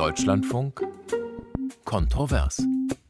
Deutschlandfunk Kontrovers.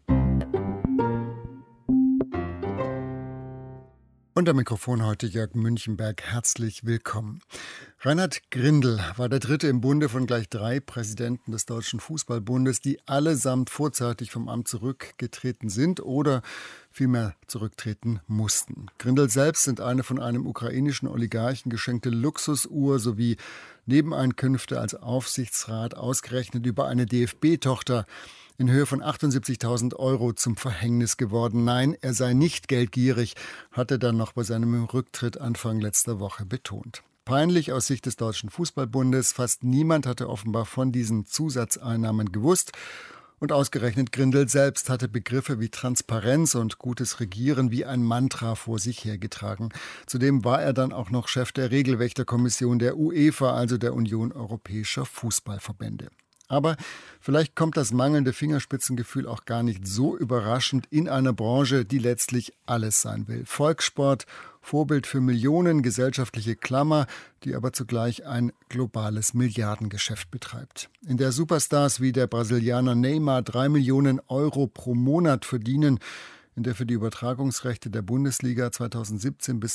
Und am Mikrofon heute Jörg Münchenberg. Herzlich willkommen. Reinhard Grindel war der dritte im Bunde von gleich 3 Präsidenten des Deutschen Fußballbundes, die allesamt vorzeitig vom Amt zurückgetreten sind oder vielmehr zurücktreten mussten. Grindel selbst sind eine von einem ukrainischen Oligarchen geschenkte Luxusuhr sowie Nebeneinkünfte als Aufsichtsrat ausgerechnet über eine DFB-Tochter in Höhe von 78.000 € zum Verhängnis geworden. Nein, er sei nicht geldgierig, hatte dann noch bei seinem Rücktritt Anfang letzter Woche betont. Peinlich aus Sicht des Deutschen Fußballbundes. Fast niemand hatte offenbar von diesen Zusatzeinnahmen gewusst. Und ausgerechnet Grindel selbst hatte Begriffe wie Transparenz und gutes Regieren wie ein Mantra vor sich hergetragen. Zudem war er dann auch noch Chef der Regelwächterkommission der UEFA, also der Union Europäischer Fußballverbände. Aber vielleicht kommt das mangelnde Fingerspitzengefühl auch gar nicht so überraschend in einer Branche, die letztlich alles sein will. Volkssport, Vorbild für Millionen, gesellschaftliche Klammer, die aber zugleich ein globales Milliardengeschäft betreibt. In der Superstars wie der Brasilianer Neymar 3 Millionen € pro Monat verdienen, in der für die Übertragungsrechte der Bundesliga 2017 bis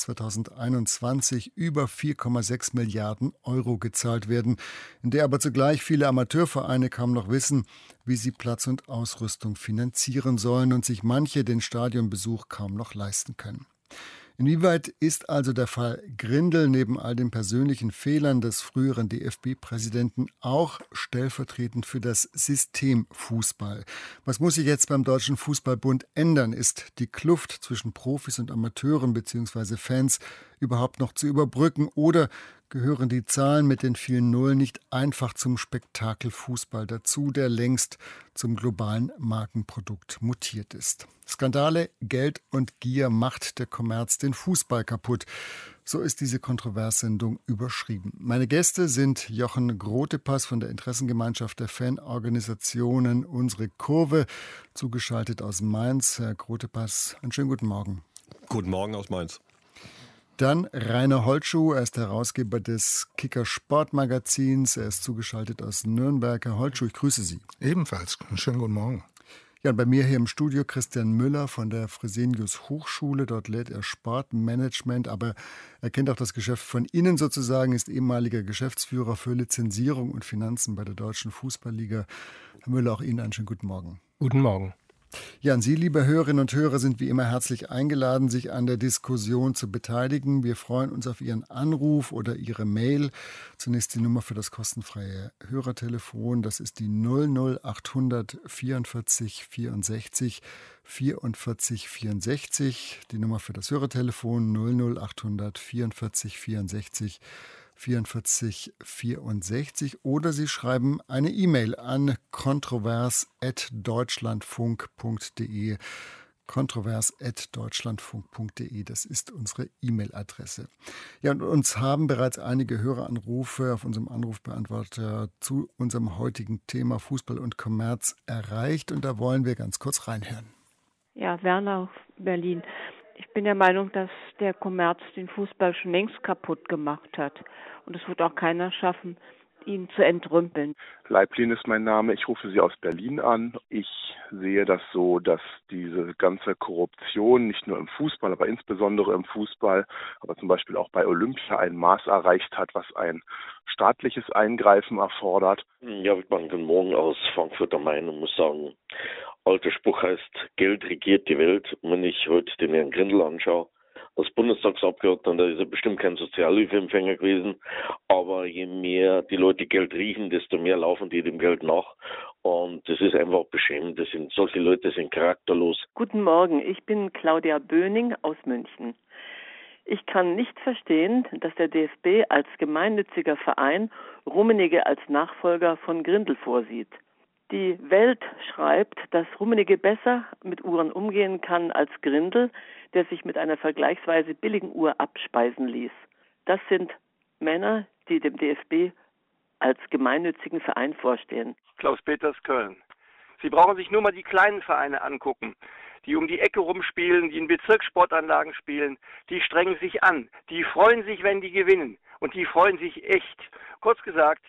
2021 über 4,6 Milliarden € gezahlt werden, in der aber zugleich viele Amateurvereine kaum noch wissen, wie sie Platz und Ausrüstung finanzieren sollen und sich manche den Stadionbesuch kaum noch leisten können. Inwieweit ist also der Fall Grindel neben all den persönlichen Fehlern des früheren DFB-Präsidenten auch stellvertretend für das System Fußball? Was muss sich jetzt beim Deutschen Fußballbund ändern? Ist die Kluft zwischen Profis und Amateuren bzw. Fans überhaupt noch zu überbrücken oder gehören die Zahlen mit den vielen Nullen nicht einfach zum Spektakel Fußball dazu, der längst zum globalen Markenprodukt mutiert ist? Skandale, Geld und Gier macht der Kommerz den Fußball kaputt. So ist diese Kontroverssendung überschrieben. Meine Gäste sind Jochen Grotepass von der Interessengemeinschaft der Fanorganisationen Unsere Kurve, zugeschaltet aus Mainz. Herr Grotepass, einen schönen guten Morgen. Guten Morgen aus Mainz. Dann Rainer Holtschuh, er ist Herausgeber des Kicker Sportmagazins. Er ist zugeschaltet aus Nürnberg. Herr Holtschuh, ich grüße Sie. Ebenfalls. Schönen guten Morgen. Ja, und bei mir hier im Studio Christian Müller von der Fresenius Hochschule. Dort lehrt er Sportmanagement, aber er kennt auch das Geschäft von innen sozusagen, ist ehemaliger Geschäftsführer für Lizenzierung und Finanzen bei der Deutschen Fußballliga. Herr Müller, auch Ihnen einen schönen guten Morgen. Guten Morgen. Ja, und Sie, liebe Hörerinnen und Hörer, sind wie immer herzlich eingeladen, sich an der Diskussion zu beteiligen. Wir freuen uns auf Ihren Anruf oder Ihre Mail. Zunächst die Nummer für das kostenfreie Hörertelefon. Das ist die 00800 44 64 44 64. Die Nummer für das Hörertelefon 00800 44 64 44 64 oder Sie schreiben eine E-Mail an kontrovers@deutschlandfunk.de. kontrovers@deutschlandfunk.de, das ist unsere E-Mail-Adresse. Ja, und uns haben bereits einige Höreranrufe auf unserem Anrufbeantworter zu unserem heutigen Thema Fußball und Kommerz erreicht und da wollen wir ganz kurz reinhören. Ja, Werner aus Berlin. Ich bin der Meinung, dass der Kommerz den Fußball schon längst kaputt gemacht hat. Und es wird auch keiner schaffen, ihn zu entrümpeln. Leiblin ist mein Name. Ich rufe Sie aus Berlin an. Ich sehe das so, dass diese ganze Korruption nicht nur im Fußball, aber insbesondere im Fußball, aber zum Beispiel auch bei Olympia ein Maß erreicht hat, was ein staatliches Eingreifen erfordert. Ja, Wittmann, guten Morgen aus Frankfurt am Main und muss sagen, alter Spruch heißt, Geld regiert die Welt. Und wenn ich heute den Herrn Grindel anschaue, als Bundestagsabgeordneter, da ist er bestimmt kein Sozialhilfeempfänger gewesen, aber je mehr die Leute Geld riechen, desto mehr laufen die dem Geld nach und das ist einfach beschämend. Solche Leute sind charakterlos. Guten Morgen, ich bin Claudia Böning aus München. Ich kann nicht verstehen, dass der DFB als gemeinnütziger Verein Rummenigge als Nachfolger von Grindel vorsieht. Die Welt schreibt, dass Rummenigge besser mit Uhren umgehen kann als Grindel, der sich mit einer vergleichsweise billigen Uhr abspeisen ließ. Das sind Männer, die dem DFB als gemeinnützigen Verein vorstehen. Klaus Peters, Köln. Sie brauchen sich nur mal die kleinen Vereine angucken, die um die Ecke rumspielen, die in Bezirkssportanlagen spielen. Die strengen sich an. Die freuen sich, wenn die gewinnen. Und die freuen sich echt. Kurz gesagt,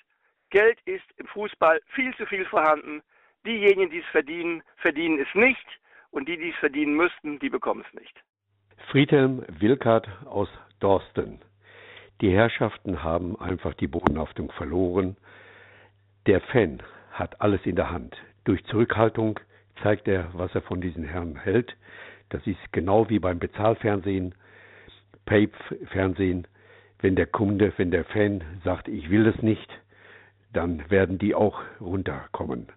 Geld ist im Fußball viel zu viel vorhanden. Diejenigen, die es verdienen, verdienen es nicht. Und die es verdienen müssten, die bekommen es nicht. Friedhelm Wilkert aus Dorsten. Die Herrschaften haben einfach die Bodenhaftung verloren. Der Fan hat alles in der Hand. Durch Zurückhaltung zeigt er, was er von diesen Herren hält. Das ist genau wie beim Bezahlfernsehen, Pay-Fernsehen. Wenn der Kunde, wenn der Fan sagt, ich will das nicht, dann werden die auch runterkommen.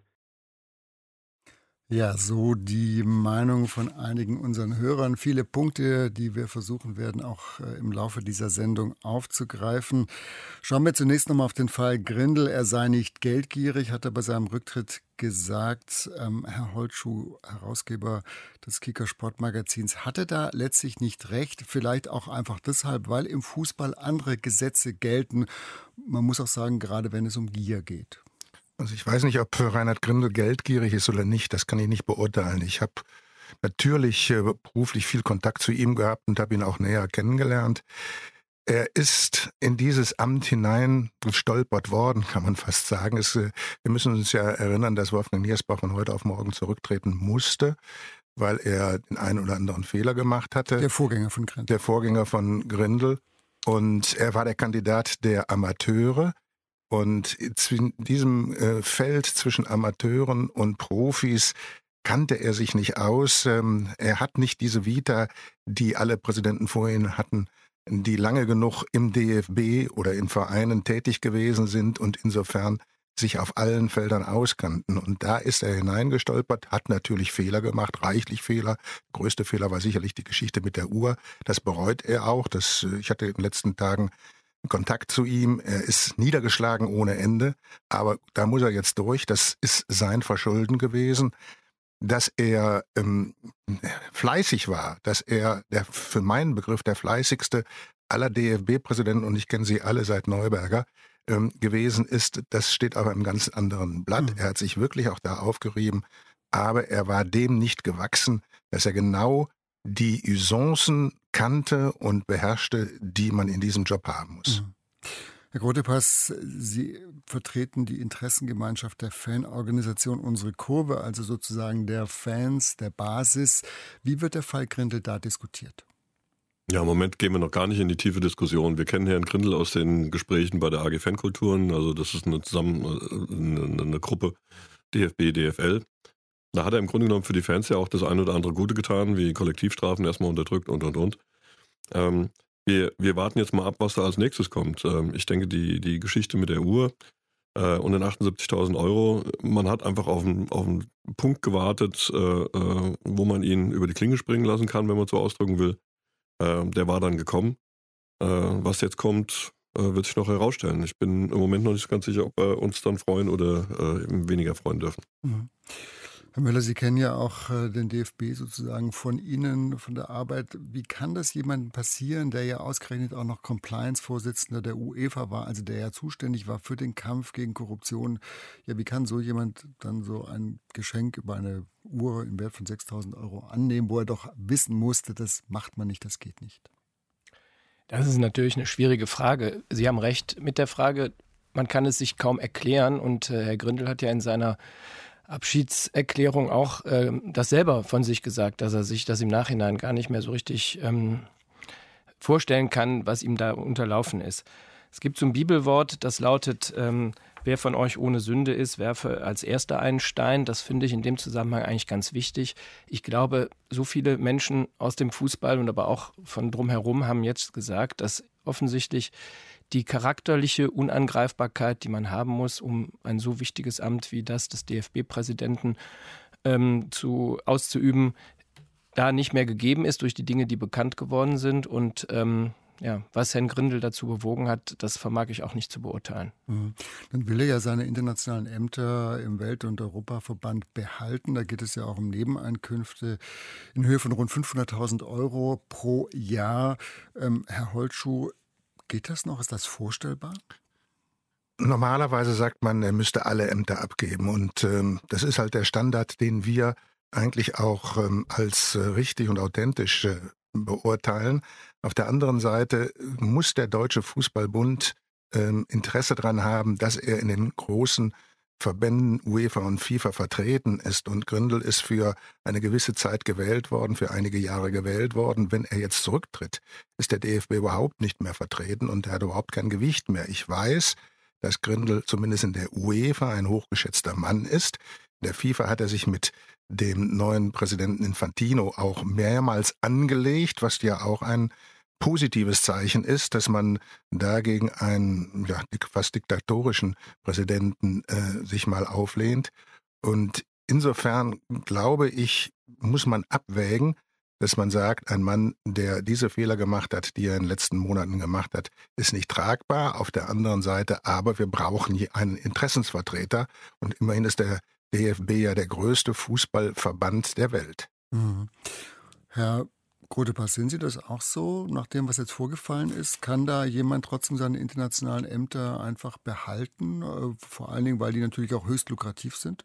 Ja, so die Meinung von einigen unseren Hörern. Viele Punkte, die wir versuchen werden, auch im Laufe dieser Sendung aufzugreifen. Schauen wir zunächst nochmal auf den Fall Grindel. Er sei nicht geldgierig, hat er bei seinem Rücktritt gesagt. Herr Holtschuh, Herausgeber des Kicker Sportmagazins, hatte da letztlich nicht recht. Vielleicht auch einfach deshalb, weil im Fußball andere Gesetze gelten. Man muss auch sagen, gerade wenn es um Gier geht. Also ich weiß nicht, ob Reinhard Grindel geldgierig ist oder nicht, das kann ich nicht beurteilen. Ich habe natürlich beruflich viel Kontakt zu ihm gehabt und habe ihn auch näher kennengelernt. Er ist in dieses Amt hinein gestolpert worden, kann man fast sagen. Wir müssen uns ja erinnern, dass Wolfgang Niersbach von heute auf morgen zurücktreten musste, weil er den einen oder anderen Fehler gemacht hatte. Der Vorgänger von Grindel. Der Vorgänger von Grindel. Und er war der Kandidat der Amateure. Und in diesem Feld zwischen Amateuren und Profis kannte er sich nicht aus. Er hat nicht diese Vita, die alle Präsidenten vor ihm hatten, die lange genug im DFB oder in Vereinen tätig gewesen sind und insofern sich auf allen Feldern auskannten. Und da ist er hineingestolpert, hat natürlich Fehler gemacht, reichlich Fehler. Der größte Fehler war sicherlich die Geschichte mit der Uhr. Das bereut er auch. Ich hatte in den letzten Tagen Kontakt zu ihm. Er ist niedergeschlagen ohne Ende, aber da muss er jetzt durch. Das ist sein Verschulden gewesen, dass er fleißig war, dass er für meinen Begriff der fleißigste aller DFB-Präsidenten, und ich kenne sie alle seit Neuberger, gewesen ist. Das steht auf einem ganz anderen Blatt. Er hat sich wirklich auch da aufgerieben, aber er war dem nicht gewachsen, dass er genau die Usancen kannte und beherrschte, die man in diesem Job haben muss. Herr Grotepass, Sie vertreten die Interessengemeinschaft der Fanorganisation Unsere Kurve, also sozusagen der Fans, der Basis. Wie wird der Fall Grindel da diskutiert? Ja, im Moment gehen wir noch gar nicht in die tiefe Diskussion. Wir kennen Herrn Grindel aus den Gesprächen bei der AG Fankulturen. Also das ist eine Gruppe DFB, DFL. Da hat er im Grunde genommen für die Fans ja auch das eine oder andere Gute getan, wie Kollektivstrafen erstmal unterdrückt und. Wir warten jetzt mal ab, was da als nächstes kommt. Ich denke, die Geschichte mit der Uhr und den 78.000 Euro, man hat einfach auf einen Punkt gewartet, wo man ihn über die Klinge springen lassen kann, wenn man so ausdrücken will. Der war dann gekommen. Was jetzt kommt, wird sich noch herausstellen. Ich bin im Moment noch nicht ganz sicher, ob wir uns dann freuen oder weniger freuen dürfen. Mhm. Herr Möller, Sie kennen ja auch den DFB sozusagen von Ihnen, von der Arbeit. Wie kann das jemandem passieren, der ja ausgerechnet auch noch Compliance-Vorsitzender der UEFA war, also der ja zuständig war für den Kampf gegen Korruption? Ja, wie kann so jemand dann so ein Geschenk über eine Uhr im Wert von 6.000 Euro annehmen, wo er doch wissen musste, das macht man nicht, das geht nicht? Das ist natürlich eine schwierige Frage. Sie haben recht mit der Frage, man kann es sich kaum erklären. Und Herr Grindel hat ja in seiner Abschiedserklärung auch das selber von sich gesagt, dass er sich das im Nachhinein gar nicht mehr so richtig vorstellen kann, was ihm da unterlaufen ist. Es gibt so ein Bibelwort, das lautet, wer von euch ohne Sünde ist, werfe als Erster einen Stein. Das finde ich in dem Zusammenhang eigentlich ganz wichtig. Ich glaube, so viele Menschen aus dem Fußball und aber auch von drumherum haben jetzt gesagt, dass offensichtlich die charakterliche Unangreifbarkeit, die man haben muss, um ein so wichtiges Amt wie das des DFB-Präsidenten auszuüben, da nicht mehr gegeben ist durch die Dinge, die bekannt geworden sind. Und was Herrn Grindel dazu bewogen hat, das vermag ich auch nicht zu beurteilen. Dann will er ja seine internationalen Ämter im Welt- und Europaverband behalten. Da geht es ja auch um Nebeneinkünfte in Höhe von rund 500.000 Euro pro Jahr. Herr Holtschuh, geht das noch? Ist das vorstellbar? Normalerweise sagt man, er müsste alle Ämter abgeben. Und das ist halt der Standard, den wir eigentlich auch als richtig und authentisch beurteilen. Auf der anderen Seite muss der Deutsche Fußballbund Interesse daran haben, dass er in den großen Verbänden UEFA und FIFA vertreten ist. Und Grindel ist für eine gewisse Zeit gewählt worden, für einige Jahre gewählt worden. Wenn er jetzt zurücktritt, ist der DFB überhaupt nicht mehr vertreten und er hat überhaupt kein Gewicht mehr. Ich weiß, dass Grindel zumindest in der UEFA ein hochgeschätzter Mann ist. In der FIFA hat er sich mit dem neuen Präsidenten Infantino auch mehrmals angelegt, was ja auch ein positives Zeichen ist, dass man dagegen einen fast diktatorischen Präsidenten sich mal auflehnt. Und insofern glaube ich, muss man abwägen, dass man sagt, ein Mann, der diese Fehler gemacht hat, die er in den letzten Monaten gemacht hat, ist nicht tragbar. Auf der anderen Seite aber, wir brauchen hier einen Interessensvertreter. Und immerhin ist der DFB ja der größte Fußballverband der Welt. Mhm. Herr Grotepass, sehen Sie das auch so, nach dem, was jetzt vorgefallen ist? Kann da jemand trotzdem seine internationalen Ämter einfach behalten? Vor allen Dingen, weil die natürlich auch höchst lukrativ sind?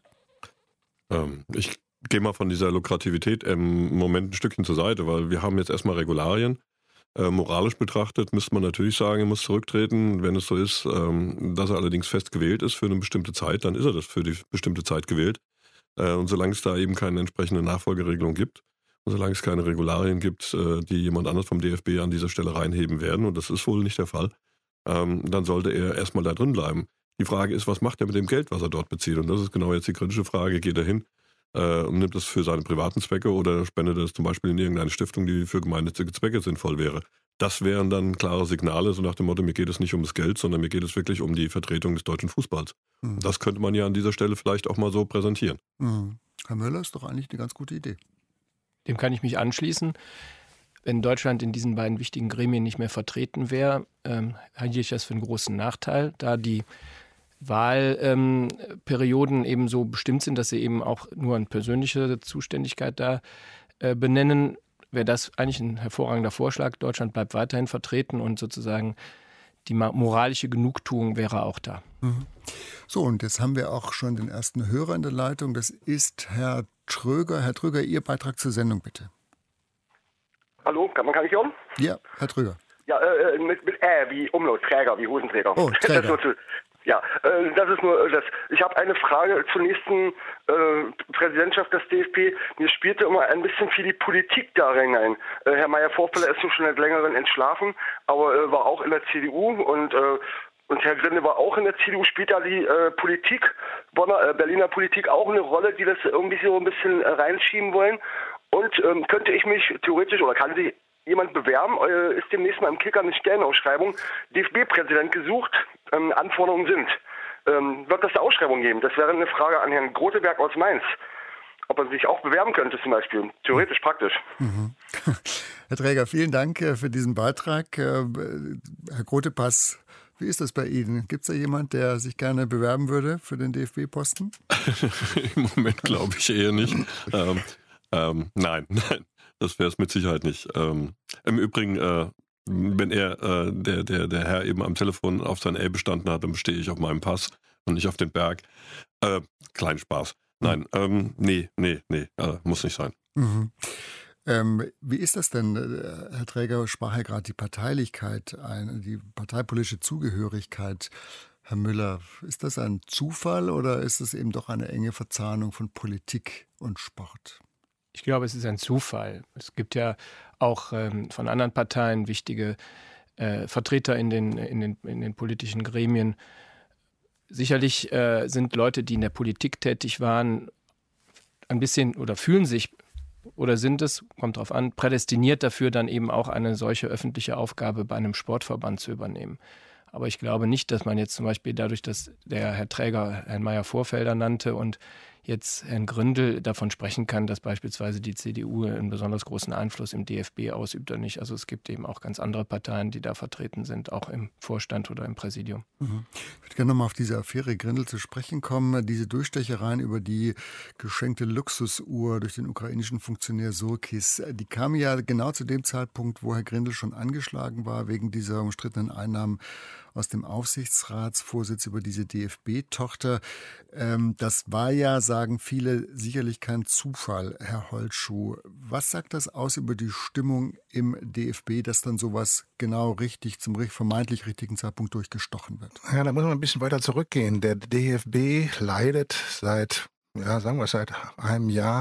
Ich gehe mal von dieser Lukrativität im Moment ein Stückchen zur Seite, weil wir haben jetzt erstmal Regularien. Moralisch betrachtet müsste man natürlich sagen, er muss zurücktreten. Wenn es so ist, dass er allerdings fest gewählt ist für eine bestimmte Zeit, dann ist er das für die bestimmte Zeit gewählt. Und solange es da eben keine entsprechende Nachfolgeregelung gibt, und solange es keine Regularien gibt, die jemand anderes vom DFB an dieser Stelle reinheben werden, und das ist wohl nicht der Fall, dann sollte er erstmal da drin bleiben. Die Frage ist, was macht er mit dem Geld, was er dort bezieht? Und das ist genau jetzt die kritische Frage. Geht er hin und nimmt es für seine privaten Zwecke oder spendet es zum Beispiel in irgendeine Stiftung, die für gemeinnützige Zwecke sinnvoll wäre? Das wären dann klare Signale, so nach dem Motto, mir geht es nicht um das Geld, sondern mir geht es wirklich um die Vertretung des deutschen Fußballs. Mhm. Das könnte man ja an dieser Stelle vielleicht auch mal so präsentieren. Mhm. Herr Möller, ist doch eigentlich eine ganz gute Idee. Dem kann ich mich anschließen. Wenn Deutschland in diesen beiden wichtigen Gremien nicht mehr vertreten wäre, halte ich das für einen großen Nachteil, da die Wahlperioden eben so bestimmt sind, dass sie eben auch nur eine persönliche Zuständigkeit da benennen, wäre das eigentlich ein hervorragender Vorschlag. Deutschland bleibt weiterhin vertreten und sozusagen die moralische Genugtuung wäre auch da. Mhm. So, und jetzt haben wir auch schon den ersten Hörer in der Leitung. Das ist Herr Tröger. Herr Tröger, Ihr Beitrag zur Sendung, bitte. Hallo, kann ich hören? Ja, Herr Tröger. Ja, mit wie Umlaut, Träger, wie Hosenträger. Oh, Träger. Das ist nur das. Ich habe eine Frage zur nächsten Präsidentschaft des DFB. Mir spielte immer ein bisschen viel die Politik da hinein. Herr Meier-Vorfeller ist schon seit längerem entschlafen, aber war auch in der CDU und Herr Grindel war auch in der CDU. Spielt da die Politik, Berliner Politik auch eine Rolle, die das irgendwie so ein bisschen reinschieben wollen? Und könnte ich mich theoretisch oder kann sich jemand bewerben? Ist demnächst mal im Kicker eine Stellenausschreibung DFB-Präsident gesucht? Anforderungen sind. Wird das eine Ausschreibung geben? Das wäre eine Frage an Herrn Groteberg aus Mainz. Ob er sich auch bewerben könnte zum Beispiel. Theoretisch, praktisch. Mhm. Herr Träger, vielen Dank für diesen Beitrag. Herr Grotepass, wie ist das bei Ihnen? Gibt es da jemand, der sich gerne bewerben würde für den DFB-Posten? Im Moment glaube ich eher nicht. Nein, das wäre es mit Sicherheit nicht. Im Übrigen, wenn der Herr eben am Telefon auf sein A bestanden hat, dann bestehe ich auf meinem Pass und nicht auf den Berg. Kleinen Spaß. Nein, nee, muss nicht sein. Mhm. Wie ist das denn? Herr Träger sprach ja gerade die Parteilichkeit ein, die parteipolitische Zugehörigkeit. Herr Müller, ist das ein Zufall oder ist es eben doch eine enge Verzahnung von Politik und Sport? Ich glaube, es ist ein Zufall. Es gibt ja auch von anderen Parteien wichtige Vertreter in den politischen Gremien. Sicherlich sind Leute, die in der Politik tätig waren, ein bisschen oder fühlen sich oder sind es, kommt drauf an, prädestiniert dafür, dann eben auch eine solche öffentliche Aufgabe bei einem Sportverband zu übernehmen. Aber ich glaube nicht, dass man jetzt zum Beispiel dadurch, dass der Herr Träger Herrn Meier-Vorfelder nannte und jetzt Herrn Grindel davon sprechen kann, dass beispielsweise die CDU einen besonders großen Einfluss im DFB ausübt oder nicht. Also es gibt eben auch ganz andere Parteien, die da vertreten sind, auch im Vorstand oder im Präsidium. Mhm. Ich würde gerne nochmal auf diese Affäre Grindel zu sprechen kommen. Diese Durchstechereien über die geschenkte Luxusuhr durch den ukrainischen Funktionär Surkis, die kamen ja genau zu dem Zeitpunkt, wo Herr Grindel schon angeschlagen war wegen dieser umstrittenen Einnahmen aus dem Aufsichtsratsvorsitz über diese DFB-Tochter. Das war ja, sagen viele, sicherlich kein Zufall, Herr Holtschuh. Was sagt das aus über die Stimmung im DFB, dass dann sowas genau richtig zum vermeintlich richtigen Zeitpunkt durchgestochen wird? Ja, da muss man ein bisschen weiter zurückgehen. Der DFB leidet seit einem Jahr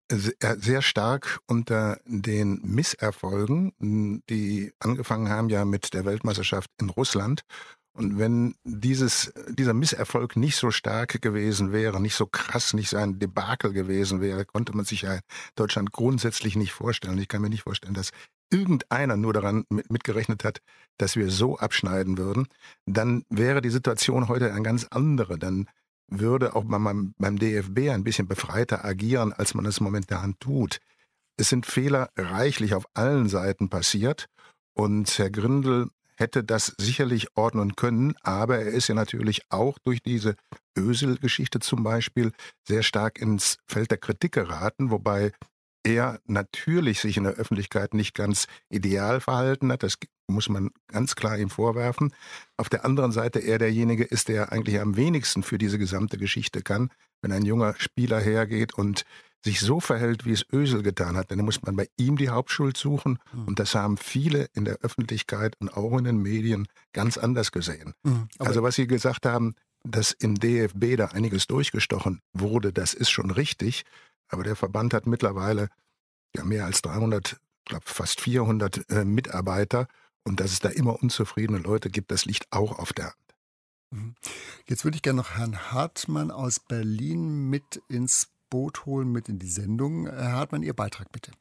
sehr stark unter den Misserfolgen, die angefangen haben ja mit der Weltmeisterschaft in Russland. Und wenn dieser Misserfolg nicht so stark gewesen wäre, nicht so krass, nicht so ein Debakel gewesen wäre, konnte man sich ja Deutschland grundsätzlich nicht vorstellen. Ich kann mir nicht vorstellen, dass irgendeiner nur daran mitgerechnet hat, dass wir so abschneiden würden. Dann wäre die Situation heute eine ganz andere. Dann würde auch beim DFB ein bisschen befreiter agieren, als man es momentan tut. Es sind Fehler reichlich auf allen Seiten passiert und Herr Grindel hätte das sicherlich ordnen können, aber er ist ja natürlich auch durch diese Özil-Geschichte zum Beispiel sehr stark ins Feld der Kritik geraten, wobei er natürlich sich in der Öffentlichkeit nicht ganz ideal verhalten hat. Das muss man ganz klar ihm vorwerfen. Auf der anderen Seite er derjenige ist, der eigentlich am wenigsten für diese gesamte Geschichte kann. Wenn ein junger Spieler hergeht und sich so verhält, wie es Özil getan hat, dann muss man bei ihm die Hauptschuld suchen. Und das haben viele in der Öffentlichkeit und auch in den Medien ganz anders gesehen. Also was Sie gesagt haben, dass im DFB da einiges durchgestochen wurde, das ist schon richtig. Aber der Verband hat mittlerweile ja mehr als 300, ich glaube fast 400 Mitarbeiter. Und dass es da immer unzufriedene Leute gibt, das liegt auch auf der Hand. Jetzt würde ich gerne noch Herrn Hartmann aus Berlin mit ins Boot holen, mit in die Sendung. Herr Hartmann, Ihr Beitrag bitte.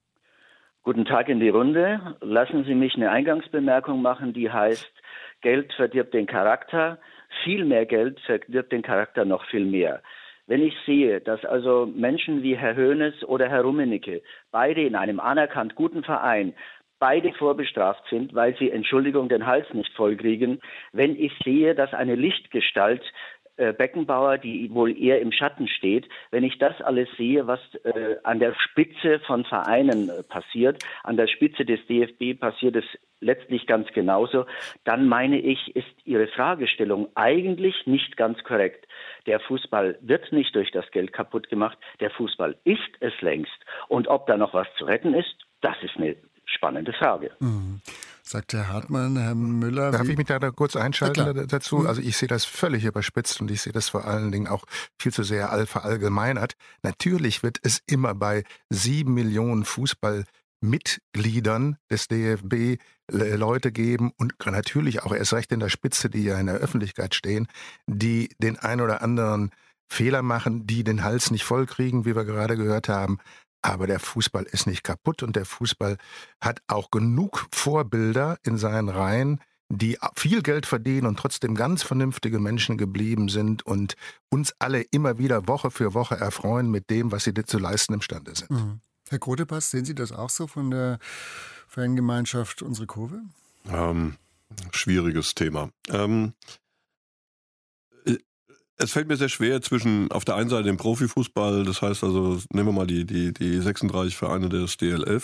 Guten Tag in die Runde. Lassen Sie mich eine Eingangsbemerkung machen, die heißt, Geld verdirbt den Charakter. Viel mehr Geld verdirbt den Charakter noch viel mehr. Wenn ich sehe, dass also Menschen wie Herr Hoeneß oder Herr Rummenigge, beide in einem anerkannt guten Verein, beide vorbestraft sind, weil sie, Entschuldigung, den Hals nicht vollkriegen, wenn ich sehe, dass eine Lichtgestalt Beckenbauer, die wohl eher im Schatten steht, wenn ich das alles sehe, was an der Spitze von Vereinen passiert, an der Spitze des DFB passiert es letztlich ganz genauso, dann meine ich, ist Ihre Fragestellung eigentlich nicht ganz korrekt. Der Fußball wird nicht durch das Geld kaputt gemacht, der Fußball ist es längst. Und ob da noch was zu retten ist, das ist eine spannende Frage. Sagt Herr Hartmann, Herr Müller. Darf ich mich da kurz einschalten dazu? Also ich sehe das völlig überspitzt und ich sehe das vor allen Dingen auch viel zu sehr verallgemeinert. Natürlich wird es immer bei 7 Millionen Fußballmitgliedern des DFB Leute geben und natürlich auch erst recht in der Spitze, die ja in der Öffentlichkeit stehen, die den ein oder anderen Fehler machen, die den Hals nicht voll kriegen, wie wir gerade gehört haben. Aber der Fußball ist nicht kaputt und der Fußball hat auch genug Vorbilder in seinen Reihen, die viel Geld verdienen und trotzdem ganz vernünftige Menschen geblieben sind und uns alle immer wieder Woche für Woche erfreuen mit dem, was sie zu leisten imstande sind. Herr Grotepass, sehen Sie das auch so von der Fangemeinschaft Unsere Kurve? Schwieriges Thema. Es fällt mir sehr schwer zwischen auf der einen Seite dem Profifußball, das heißt also, nehmen wir mal die 36 Vereine des der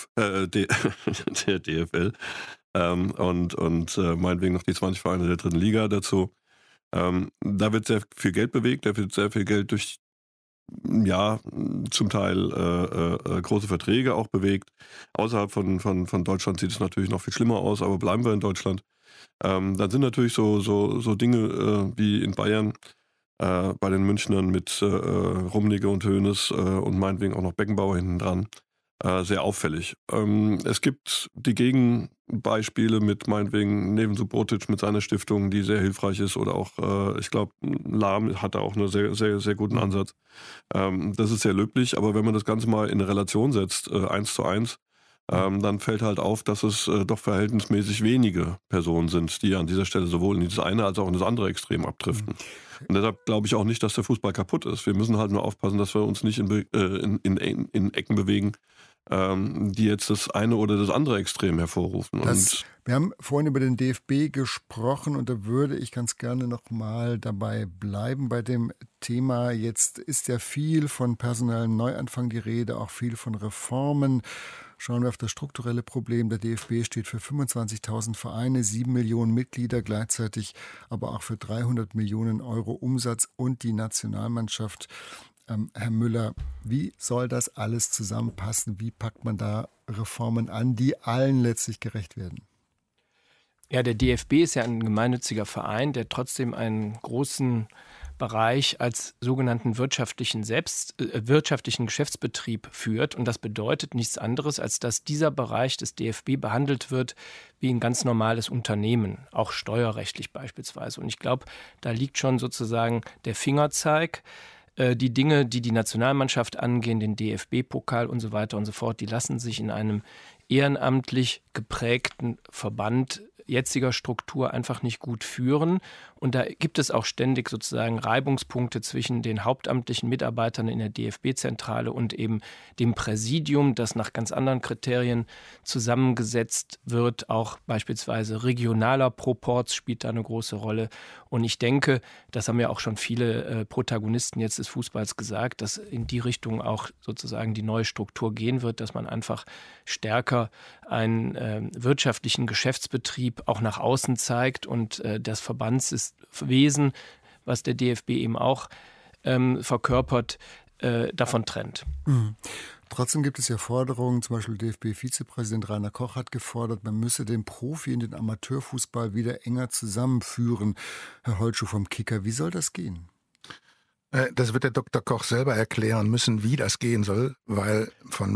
DFL und meinetwegen noch die 20 Vereine der dritten Liga dazu. Da wird sehr viel Geld bewegt, da wird sehr viel Geld durch zum Teil große Verträge auch bewegt. Außerhalb von Deutschland sieht es natürlich noch viel schlimmer aus, aber bleiben wir in Deutschland. Dann sind natürlich so Dinge wie in Bayern, bei den Münchnern mit Rummenigge und Hoeneß und meinetwegen auch noch Beckenbauer hinten dran, sehr auffällig. Es gibt die Gegenbeispiele mit meinetwegen Neven Subotic mit seiner Stiftung, die sehr hilfreich ist, oder auch, ich glaube, Lahm hat da auch einen sehr, sehr, sehr guten Ansatz. Das ist sehr löblich, aber wenn man das Ganze mal in eine Relation setzt, 1:1, dann fällt halt auf, dass es doch verhältnismäßig wenige Personen sind, die an dieser Stelle sowohl in das eine als auch in das andere Extrem abdriften. Und deshalb glaube ich auch nicht, dass der Fußball kaputt ist. Wir müssen halt nur aufpassen, dass wir uns nicht in Ecken bewegen, die jetzt das eine oder das andere Extrem hervorrufen. Wir haben vorhin über den DFB gesprochen und da würde ich ganz gerne noch mal dabei bleiben bei dem Thema. Jetzt ist ja viel von personellem Neuanfang die Rede, auch viel von Reformen. Schauen wir auf das strukturelle Problem. Der DFB steht für 25.000 Vereine, 7 Millionen Mitglieder, gleichzeitig aber auch für 300 Millionen Euro Umsatz und die Nationalmannschaft. Herr Müller, wie soll das alles zusammenpassen? Wie packt man da Reformen an, die allen letztlich gerecht werden? Ja, der DFB ist ja ein gemeinnütziger Verein, der trotzdem einen großen Bereich als sogenannten wirtschaftlichen Geschäftsbetrieb führt. Und das bedeutet nichts anderes, als dass dieser Bereich des DFB behandelt wird wie ein ganz normales Unternehmen, auch steuerrechtlich beispielsweise. Und ich glaube, da liegt schon sozusagen der Fingerzeig. Die Dinge, die die Nationalmannschaft angehen, den DFB-Pokal und so weiter und so fort, die lassen sich in einem ehrenamtlich geprägten Verband jetziger Struktur einfach nicht gut führen. Und da gibt es auch ständig sozusagen Reibungspunkte zwischen den hauptamtlichen Mitarbeitern in der DFB-Zentrale und eben dem Präsidium, das nach ganz anderen Kriterien zusammengesetzt wird. Auch beispielsweise regionaler Proporz spielt da eine große Rolle. Und ich denke, das haben ja auch schon viele Protagonisten jetzt des Fußballs gesagt, dass in die Richtung auch sozusagen die neue Struktur gehen wird, dass man einfach stärker einen wirtschaftlichen Geschäftsbetrieb auch nach außen zeigt und das Verbandswesen, was der DFB eben auch verkörpert, davon trennt. Mhm. Trotzdem gibt es ja Forderungen, zum Beispiel DFB-Vizepräsident Rainer Koch hat gefordert, man müsse den Profi- und den Amateurfußball wieder enger zusammenführen. Herr Holtschuh vom Kicker, wie soll das gehen? Das wird der Dr. Koch selber erklären müssen, wie das gehen soll, weil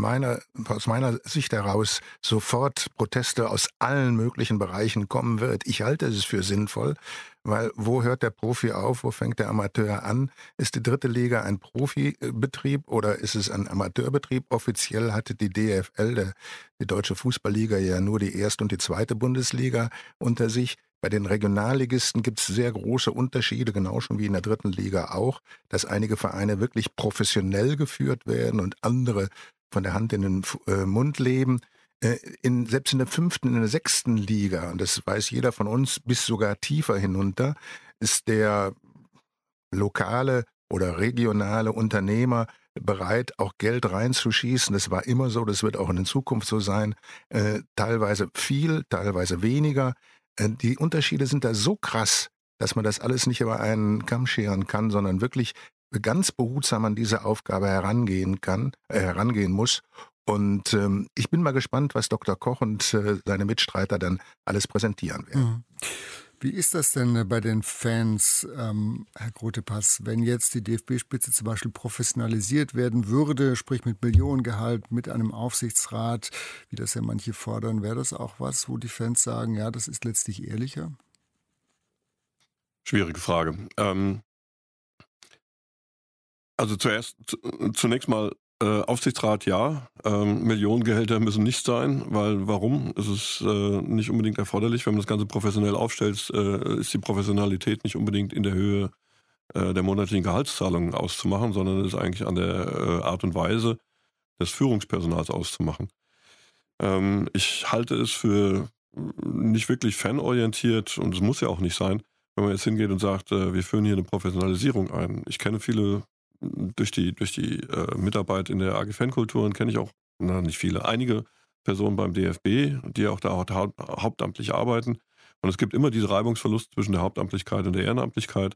aus meiner Sicht heraus sofort Proteste aus allen möglichen Bereichen kommen wird. Ich halte es für sinnvoll, weil wo hört der Profi auf, wo fängt der Amateur an? Ist die dritte Liga ein Profibetrieb oder ist es ein Amateurbetrieb? Offiziell hatte die DFL, die Deutsche Fußballliga, ja nur die erste und die zweite Bundesliga unter sich. Bei den Regionalligisten gibt es sehr große Unterschiede, genau schon wie in der dritten Liga auch, dass einige Vereine wirklich professionell geführt werden und andere von der Hand in den Mund leben. Selbst in der fünften, in der sechsten Liga, und das weiß jeder von uns, bis sogar tiefer hinunter, ist der lokale oder regionale Unternehmer bereit, auch Geld reinzuschießen. Das war immer so, das wird auch in Zukunft so sein. Teilweise viel, teilweise weniger. Die Unterschiede sind da so krass, dass man das alles nicht über einen Kamm scheren kann, sondern wirklich ganz behutsam an diese Aufgabe herangehen muss. Und ich bin mal gespannt, was Dr. Koch und seine Mitstreiter dann alles präsentieren werden. Mhm. Wie ist das denn bei den Fans, Herr Grotepass, wenn jetzt die DFB-Spitze zum Beispiel professionalisiert werden würde, sprich mit Millionengehalt, mit einem Aufsichtsrat, wie das ja manche fordern, wäre das auch was, wo die Fans sagen, ja, das ist letztlich ehrlicher? Schwierige Frage. Also zunächst mal Aufsichtsrat ja, Millionengehälter müssen nicht sein, weil warum? Es ist nicht unbedingt erforderlich, wenn man das Ganze professionell aufstellt, ist die Professionalität nicht unbedingt in der Höhe der monatlichen Gehaltszahlungen auszumachen, sondern es ist eigentlich an der Art und Weise des Führungspersonals auszumachen. Ich halte es für nicht wirklich fanorientiert und es muss ja auch nicht sein, wenn man jetzt hingeht und sagt, wir führen hier eine Professionalisierung ein. Ich kenne viele durch die Mitarbeit in der AG Fankulturen kenne ich auch, nicht viele, einige Personen beim DFB, die auch da hauptamtlich arbeiten. Und es gibt immer diese Reibungsverlust zwischen der Hauptamtlichkeit und der Ehrenamtlichkeit.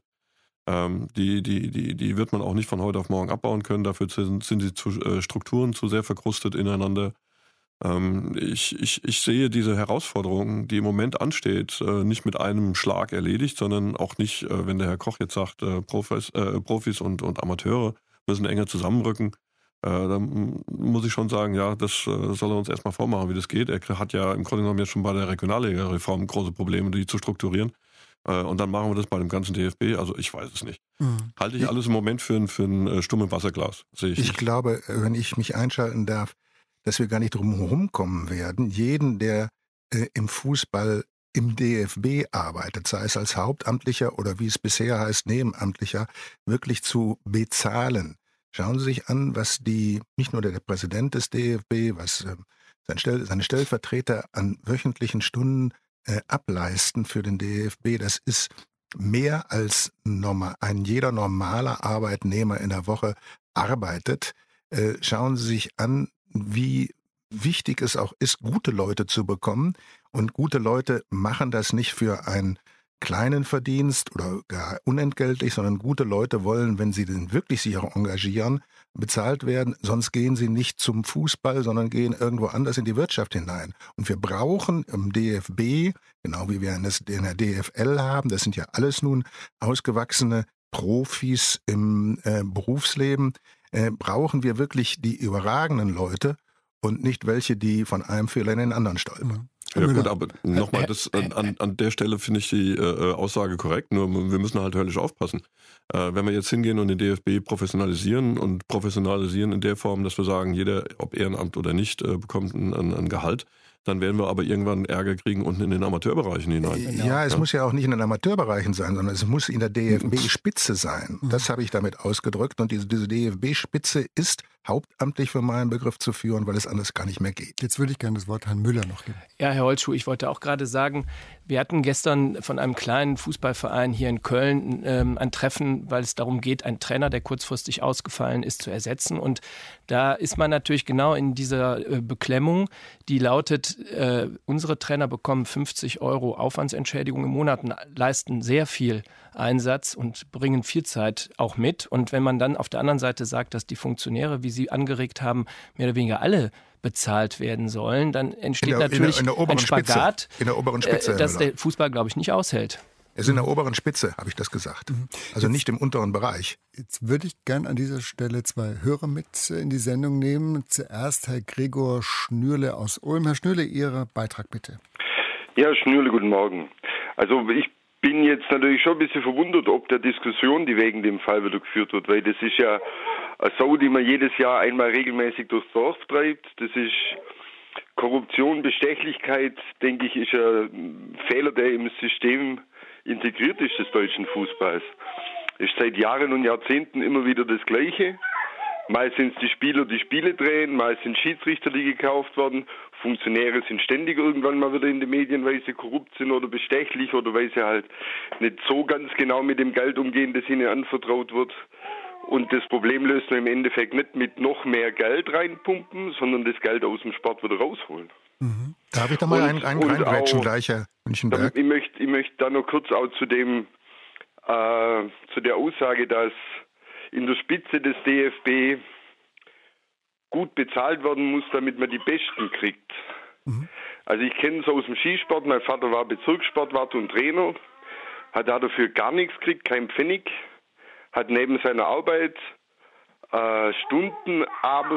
Die wird man auch nicht von heute auf morgen abbauen können. Dafür sind die Strukturen zu sehr verkrustet ineinander. Ich sehe diese Herausforderung, die im Moment ansteht, nicht mit einem Schlag erledigt, sondern auch nicht, wenn der Herr Koch jetzt sagt, Profis und Amateure müssen enger zusammenrücken. Dann muss ich schon sagen, ja, das soll er uns erstmal vormachen, wie das geht. Er hat ja im Grunde genommen jetzt schon bei der Regionalliga-Reform große Probleme, die zu strukturieren. Und dann machen wir das bei dem ganzen DFB. Also ich weiß es nicht. Halte ich alles im Moment für ein stummes Wasserglas, sehe ich nicht. Ich glaube, wenn ich mich einschalten darf, dass wir gar nicht drum herum kommen werden, jeden, der im Fußball im DFB arbeitet, sei es als Hauptamtlicher oder wie es bisher heißt, Nebenamtlicher, wirklich zu bezahlen. Schauen Sie sich an, was nicht nur der Präsident des DFB, was seine Stellvertreter an wöchentlichen Stunden ableisten für den DFB. Das ist mehr als ein jeder normaler Arbeitnehmer in der Woche arbeitet. Schauen Sie sich an, wie wichtig es auch ist, gute Leute zu bekommen. Und gute Leute machen das nicht für einen kleinen Verdienst oder gar unentgeltlich, sondern gute Leute wollen, wenn sie denn wirklich sich auch engagieren, bezahlt werden. Sonst gehen sie nicht zum Fußball, sondern gehen irgendwo anders in die Wirtschaft hinein. Und wir brauchen im DFB, genau wie wir in der DFL haben, das sind ja alles nun ausgewachsene Profis im Berufsleben, brauchen wir wirklich die überragenden Leute und nicht welche, die von einem Fehler in den anderen stolpern. Ja gut, aber nochmal, an der Stelle finde ich die Aussage korrekt, nur wir müssen halt höllisch aufpassen. Wenn wir jetzt hingehen und den DFB professionalisieren in der Form, dass wir sagen, jeder, ob Ehrenamt oder nicht, bekommt ein Gehalt, dann werden wir aber irgendwann Ärger kriegen unten in den Amateurbereichen hinein. Ja, es muss ja auch nicht in den Amateurbereichen sein, sondern es muss in der DFB-Spitze sein. Das habe ich damit ausgedrückt. Und diese DFB-Spitze ist hauptamtlich für meinen Begriff zu führen, weil es anders gar nicht mehr geht. Jetzt würde ich gerne das Wort Herrn Müller noch geben. Ja, Herr Holzschuh, ich wollte auch gerade sagen, wir hatten gestern von einem kleinen Fußballverein hier in Köln ein Treffen, weil es darum geht, einen Trainer, der kurzfristig ausgefallen ist, zu ersetzen. Und da ist man natürlich genau in dieser Beklemmung, die lautet, unsere Trainer bekommen 50 € Aufwandsentschädigung im Monat, leisten sehr viel Einsatz und bringen viel Zeit auch mit. Und wenn man dann auf der anderen Seite sagt, dass die Funktionäre, wie Sie angeregt haben, mehr oder weniger alle bezahlt werden sollen, dann entsteht natürlich ein Spagat, in der oberen Spitze, das der Fußball, glaube ich, nicht aushält. Es ist in der oberen Spitze, habe ich das gesagt. Also nicht im unteren Bereich. Jetzt würde ich gern an dieser Stelle 2 Hörer mit in die Sendung nehmen. Zuerst Herr Gregor Schnürle aus Ulm. Herr Schnürle, Ihr Beitrag bitte. Ja, Schnürle, guten Morgen. Also ich bin jetzt natürlich schon ein bisschen verwundert, ob der Diskussion, die wegen dem Fall wieder geführt wird, weil das ist ja eine Sau, die man jedes Jahr einmal regelmäßig durchs Dorf treibt. Das ist Korruption, Bestechlichkeit, denke ich, ist ein Fehler, der im System integriert ist des deutschen Fußballs. Ist seit Jahren und Jahrzehnten immer wieder das Gleiche. Mal sind es die Spieler, die Spiele drehen, mal sind Schiedsrichter, die gekauft werden. Funktionäre sind ständig irgendwann mal wieder in den Medien, weil sie korrupt sind oder bestechlich oder weil sie halt nicht so ganz genau mit dem Geld umgehen, das ihnen anvertraut wird. Und das Problem löst man im Endeffekt nicht mit noch mehr Geld reinpumpen, sondern das Geld aus dem Sport wieder rausholen. Mhm. Darf ich da mal einen reingrätschen gleich, Herr Münchenberg? Ich möchte da noch kurz auch zu der Aussage, dass in der Spitze des DFB gut bezahlt werden muss, damit man die Besten kriegt. Mhm. Also ich kenne es aus dem Skisport, mein Vater war Bezirkssportwart und Trainer, hat dafür gar nichts gekriegt, kein Pfennig, hat neben seiner Arbeit Stunden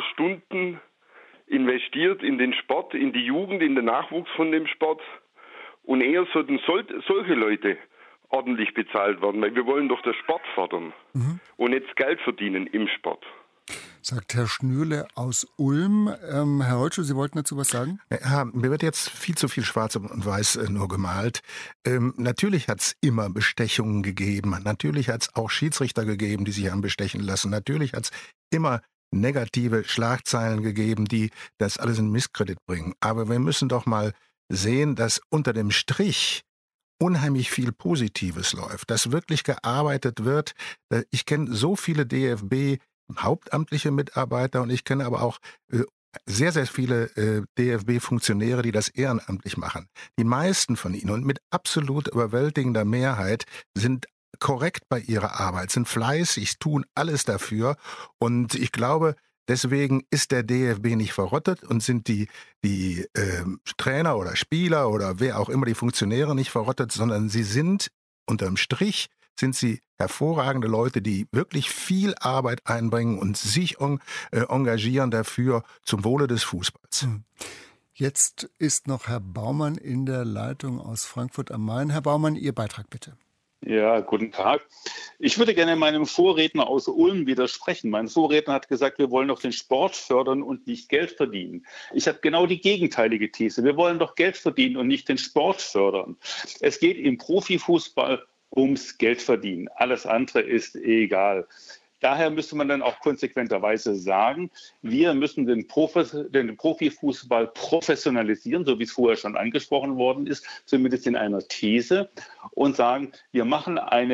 investiert in den Sport, in die Jugend, in den Nachwuchs von dem Sport. Und eher sollten solche Leute ordentlich bezahlt werden, weil wir wollen doch den Sport fördern und jetzt Geld verdienen im Sport. Sagt Herr Schnürle aus Ulm. Herr Holtschuh, Sie wollten dazu was sagen? Ja, mir wird jetzt viel zu viel schwarz und weiß nur gemalt. Natürlich hat es immer Bestechungen gegeben. Natürlich hat es auch Schiedsrichter gegeben, die sich haben bestechen lassen. Natürlich hat es immer negative Schlagzeilen gegeben, die das alles in Misskredit bringen. Aber wir müssen doch mal sehen, dass unter dem Strich unheimlich viel Positives läuft, dass wirklich gearbeitet wird. Ich kenne so viele DFB hauptamtliche Mitarbeiter und ich kenne aber auch sehr, sehr viele DFB-Funktionäre, die das ehrenamtlich machen. Die meisten von ihnen und mit absolut überwältigender Mehrheit sind korrekt bei ihrer Arbeit, sind fleißig, tun alles dafür und ich glaube, deswegen ist der DFB nicht verrottet und sind die Trainer oder Spieler oder wer auch immer, die Funktionäre nicht verrottet, sondern sie sind unterm Strich sind sie hervorragende Leute, die wirklich viel Arbeit einbringen und sich engagieren dafür zum Wohle des Fußballs. Jetzt ist noch Herr Baumann in der Leitung aus Frankfurt am Main. Herr Baumann, Ihr Beitrag bitte. Ja, guten Tag. Ich würde gerne meinem Vorredner aus Ulm widersprechen. Mein Vorredner hat gesagt, wir wollen doch den Sport fördern und nicht Geld verdienen. Ich habe genau die gegenteilige These. Wir wollen doch Geld verdienen und nicht den Sport fördern. Es geht im Profifußball ums Geld verdienen. Alles andere ist egal. Daher müsste man dann auch konsequenterweise sagen, wir müssen den Profifußball professionalisieren, so wie es vorher schon angesprochen worden ist, zumindest in einer These, und sagen, wir machen eine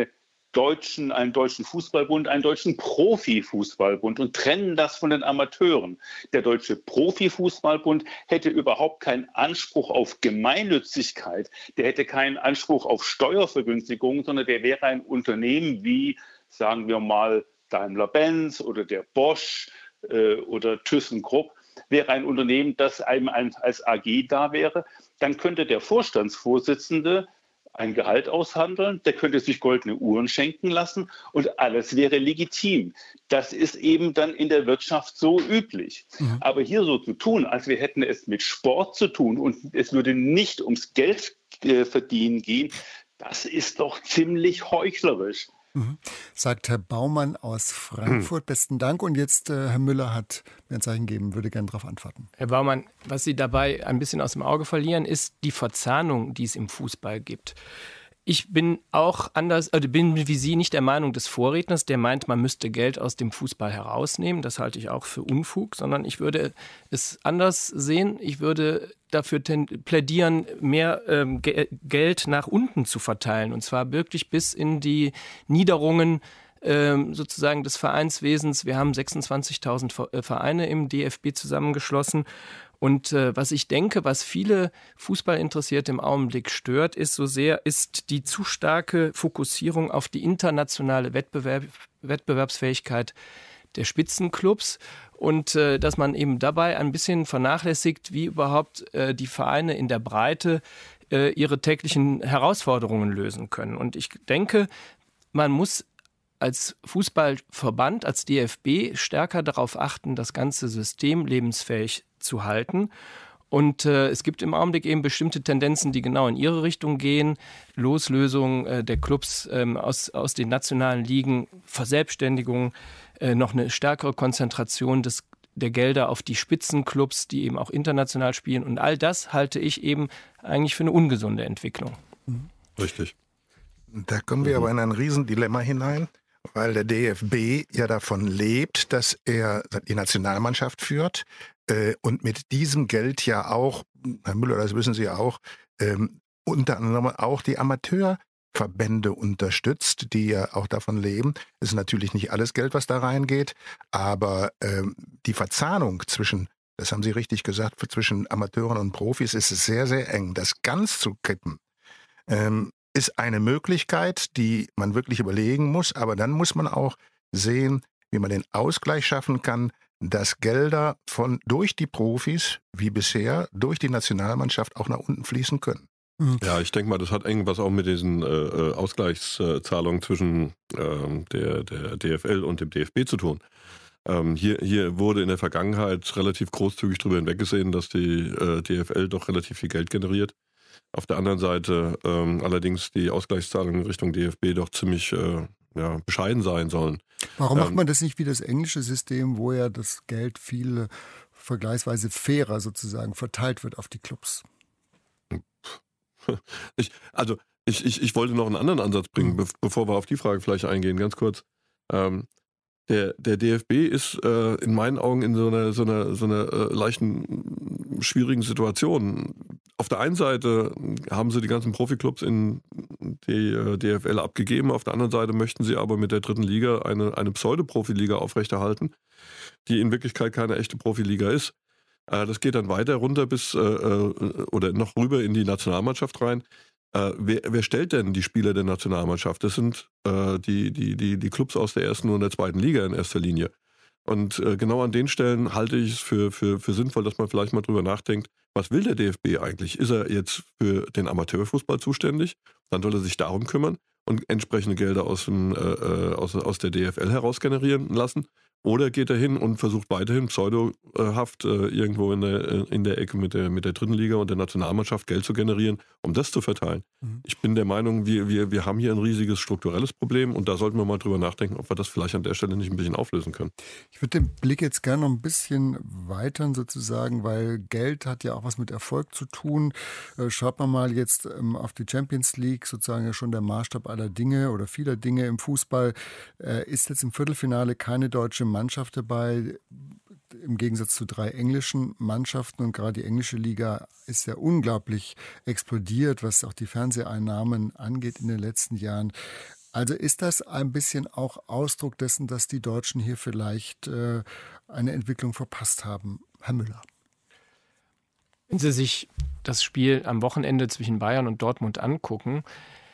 einen deutschen Fußballbund, einen deutschen Profifußballbund und trennen das von den Amateuren. Der deutsche Profifußballbund hätte überhaupt keinen Anspruch auf Gemeinnützigkeit, der hätte keinen Anspruch auf Steuervergünstigung, sondern der wäre ein Unternehmen wie, sagen wir mal, Daimler-Benz oder der Bosch oder ThyssenKrupp, wäre ein Unternehmen, das einem als AG da wäre. Dann könnte der Vorstandsvorsitzende ein Gehalt aushandeln, der könnte sich goldene Uhren schenken lassen und alles wäre legitim. Das ist eben dann in der Wirtschaft so üblich. Aber hier so zu tun, als wir hätten es mit Sport zu tun und es würde nicht ums Geld verdienen gehen, das ist doch ziemlich heuchlerisch. Sagt Herr Baumann aus Frankfurt. Besten Dank. Und jetzt Herr Müller hat mir ein Zeichen gegeben, würde gerne darauf antworten. Herr Baumann, was Sie dabei ein bisschen aus dem Auge verlieren, ist die Verzahnung, die es im Fußball gibt. Ich bin auch bin wie Sie nicht der Meinung des Vorredners, der meint, man müsste Geld aus dem Fußball herausnehmen. Das halte ich auch für Unfug, sondern ich würde es anders sehen. Ich würde dafür plädieren, mehr Geld nach unten zu verteilen. Und zwar wirklich bis in die Niederungen sozusagen des Vereinswesens. Wir haben 26.000 Vereine im DFB zusammengeschlossen. Und was ich denke, was viele Fußballinteressierte im Augenblick stört, ist die zu starke Fokussierung auf die internationale Wettbewerbsfähigkeit der Spitzenclubs und dass man eben dabei ein bisschen vernachlässigt, wie überhaupt die Vereine in der Breite ihre täglichen Herausforderungen lösen können. Und ich denke, man muss als Fußballverband, als DFB stärker darauf achten, das ganze System lebensfähig zu halten. Und es gibt im Augenblick eben bestimmte Tendenzen, die genau in ihre Richtung gehen. Loslösung der Clubs aus den nationalen Ligen, Verselbstständigung, noch eine stärkere Konzentration der Gelder auf die Spitzenclubs, die eben auch international spielen. Und all das halte ich eben eigentlich für eine ungesunde Entwicklung. Richtig. Da kommen wir aber in ein Riesendilemma hinein, weil der DFB ja davon lebt, dass er die Nationalmannschaft führt und mit diesem Geld ja auch, Herr Müller, das wissen Sie auch, unter anderem auch die Amateurverbände unterstützt, die ja auch davon leben. Es ist natürlich nicht alles Geld, was da reingeht, aber die Verzahnung zwischen, das haben Sie richtig gesagt, zwischen Amateuren und Profis ist sehr, sehr eng. Das ganz zu kippen, ist eine Möglichkeit, die man wirklich überlegen muss, aber dann muss man auch sehen, wie man den Ausgleich schaffen kann, dass Gelder durch die Profis, wie bisher, durch die Nationalmannschaft auch nach unten fließen können. Ja, ich denke mal, das hat irgendwas auch mit diesen Ausgleichszahlungen zwischen der DFL und dem DFB zu tun. Hier wurde in der Vergangenheit relativ großzügig darüber hinweggesehen, dass die DFL doch relativ viel Geld generiert. Auf der anderen Seite allerdings die Ausgleichszahlungen in Richtung DFB doch ziemlich bescheiden sein sollen. Warum macht man das nicht wie das englische System, wo ja das Geld viel vergleichsweise fairer sozusagen verteilt wird auf die Clubs? Ich wollte noch einen anderen Ansatz bringen, bevor wir auf die Frage vielleicht eingehen, ganz kurz. Der DFB ist in meinen Augen in so einer leichten, schwierigen Situation. Auf der einen Seite haben sie die ganzen Profiklubs in die DFL abgegeben, auf der anderen Seite möchten sie aber mit der dritten Liga eine Pseudo-Profiliga aufrechterhalten, die in Wirklichkeit keine echte Profiliga ist. Das geht dann weiter runter oder noch rüber in die Nationalmannschaft rein. Wer stellt denn die Spieler der Nationalmannschaft? Das sind die Clubs aus der ersten und der zweiten Liga in erster Linie. Und genau an den Stellen halte ich es für sinnvoll, dass man vielleicht mal drüber nachdenkt, was will der DFB eigentlich? Ist er jetzt für den Amateurfußball zuständig? Dann soll er sich darum kümmern und entsprechende Gelder aus der DFL heraus generieren lassen. Oder geht er hin und versucht weiterhin pseudohaft irgendwo in der Ecke mit der dritten Liga und der Nationalmannschaft Geld zu generieren, um das zu verteilen. Ich bin der Meinung, wir haben hier ein riesiges strukturelles Problem und da sollten wir mal drüber nachdenken, ob wir das vielleicht an der Stelle nicht ein bisschen auflösen können. Ich würde den Blick jetzt gerne noch ein bisschen weitern sozusagen, weil Geld hat ja auch was mit Erfolg zu tun. Schaut man mal jetzt auf die Champions League, sozusagen ja schon der Maßstab aller Dinge oder vieler Dinge im Fußball, ist jetzt im Viertelfinale keine deutsche Mannschaft dabei, im Gegensatz zu 3 englischen Mannschaften. Und gerade die englische Liga ist ja unglaublich explodiert, was auch die Fernseheinnahmen angeht in den letzten Jahren. Also ist das ein bisschen auch Ausdruck dessen, dass die Deutschen hier vielleicht eine Entwicklung verpasst haben? Herr Müller. Wenn Sie sich das Spiel am Wochenende zwischen Bayern und Dortmund angucken,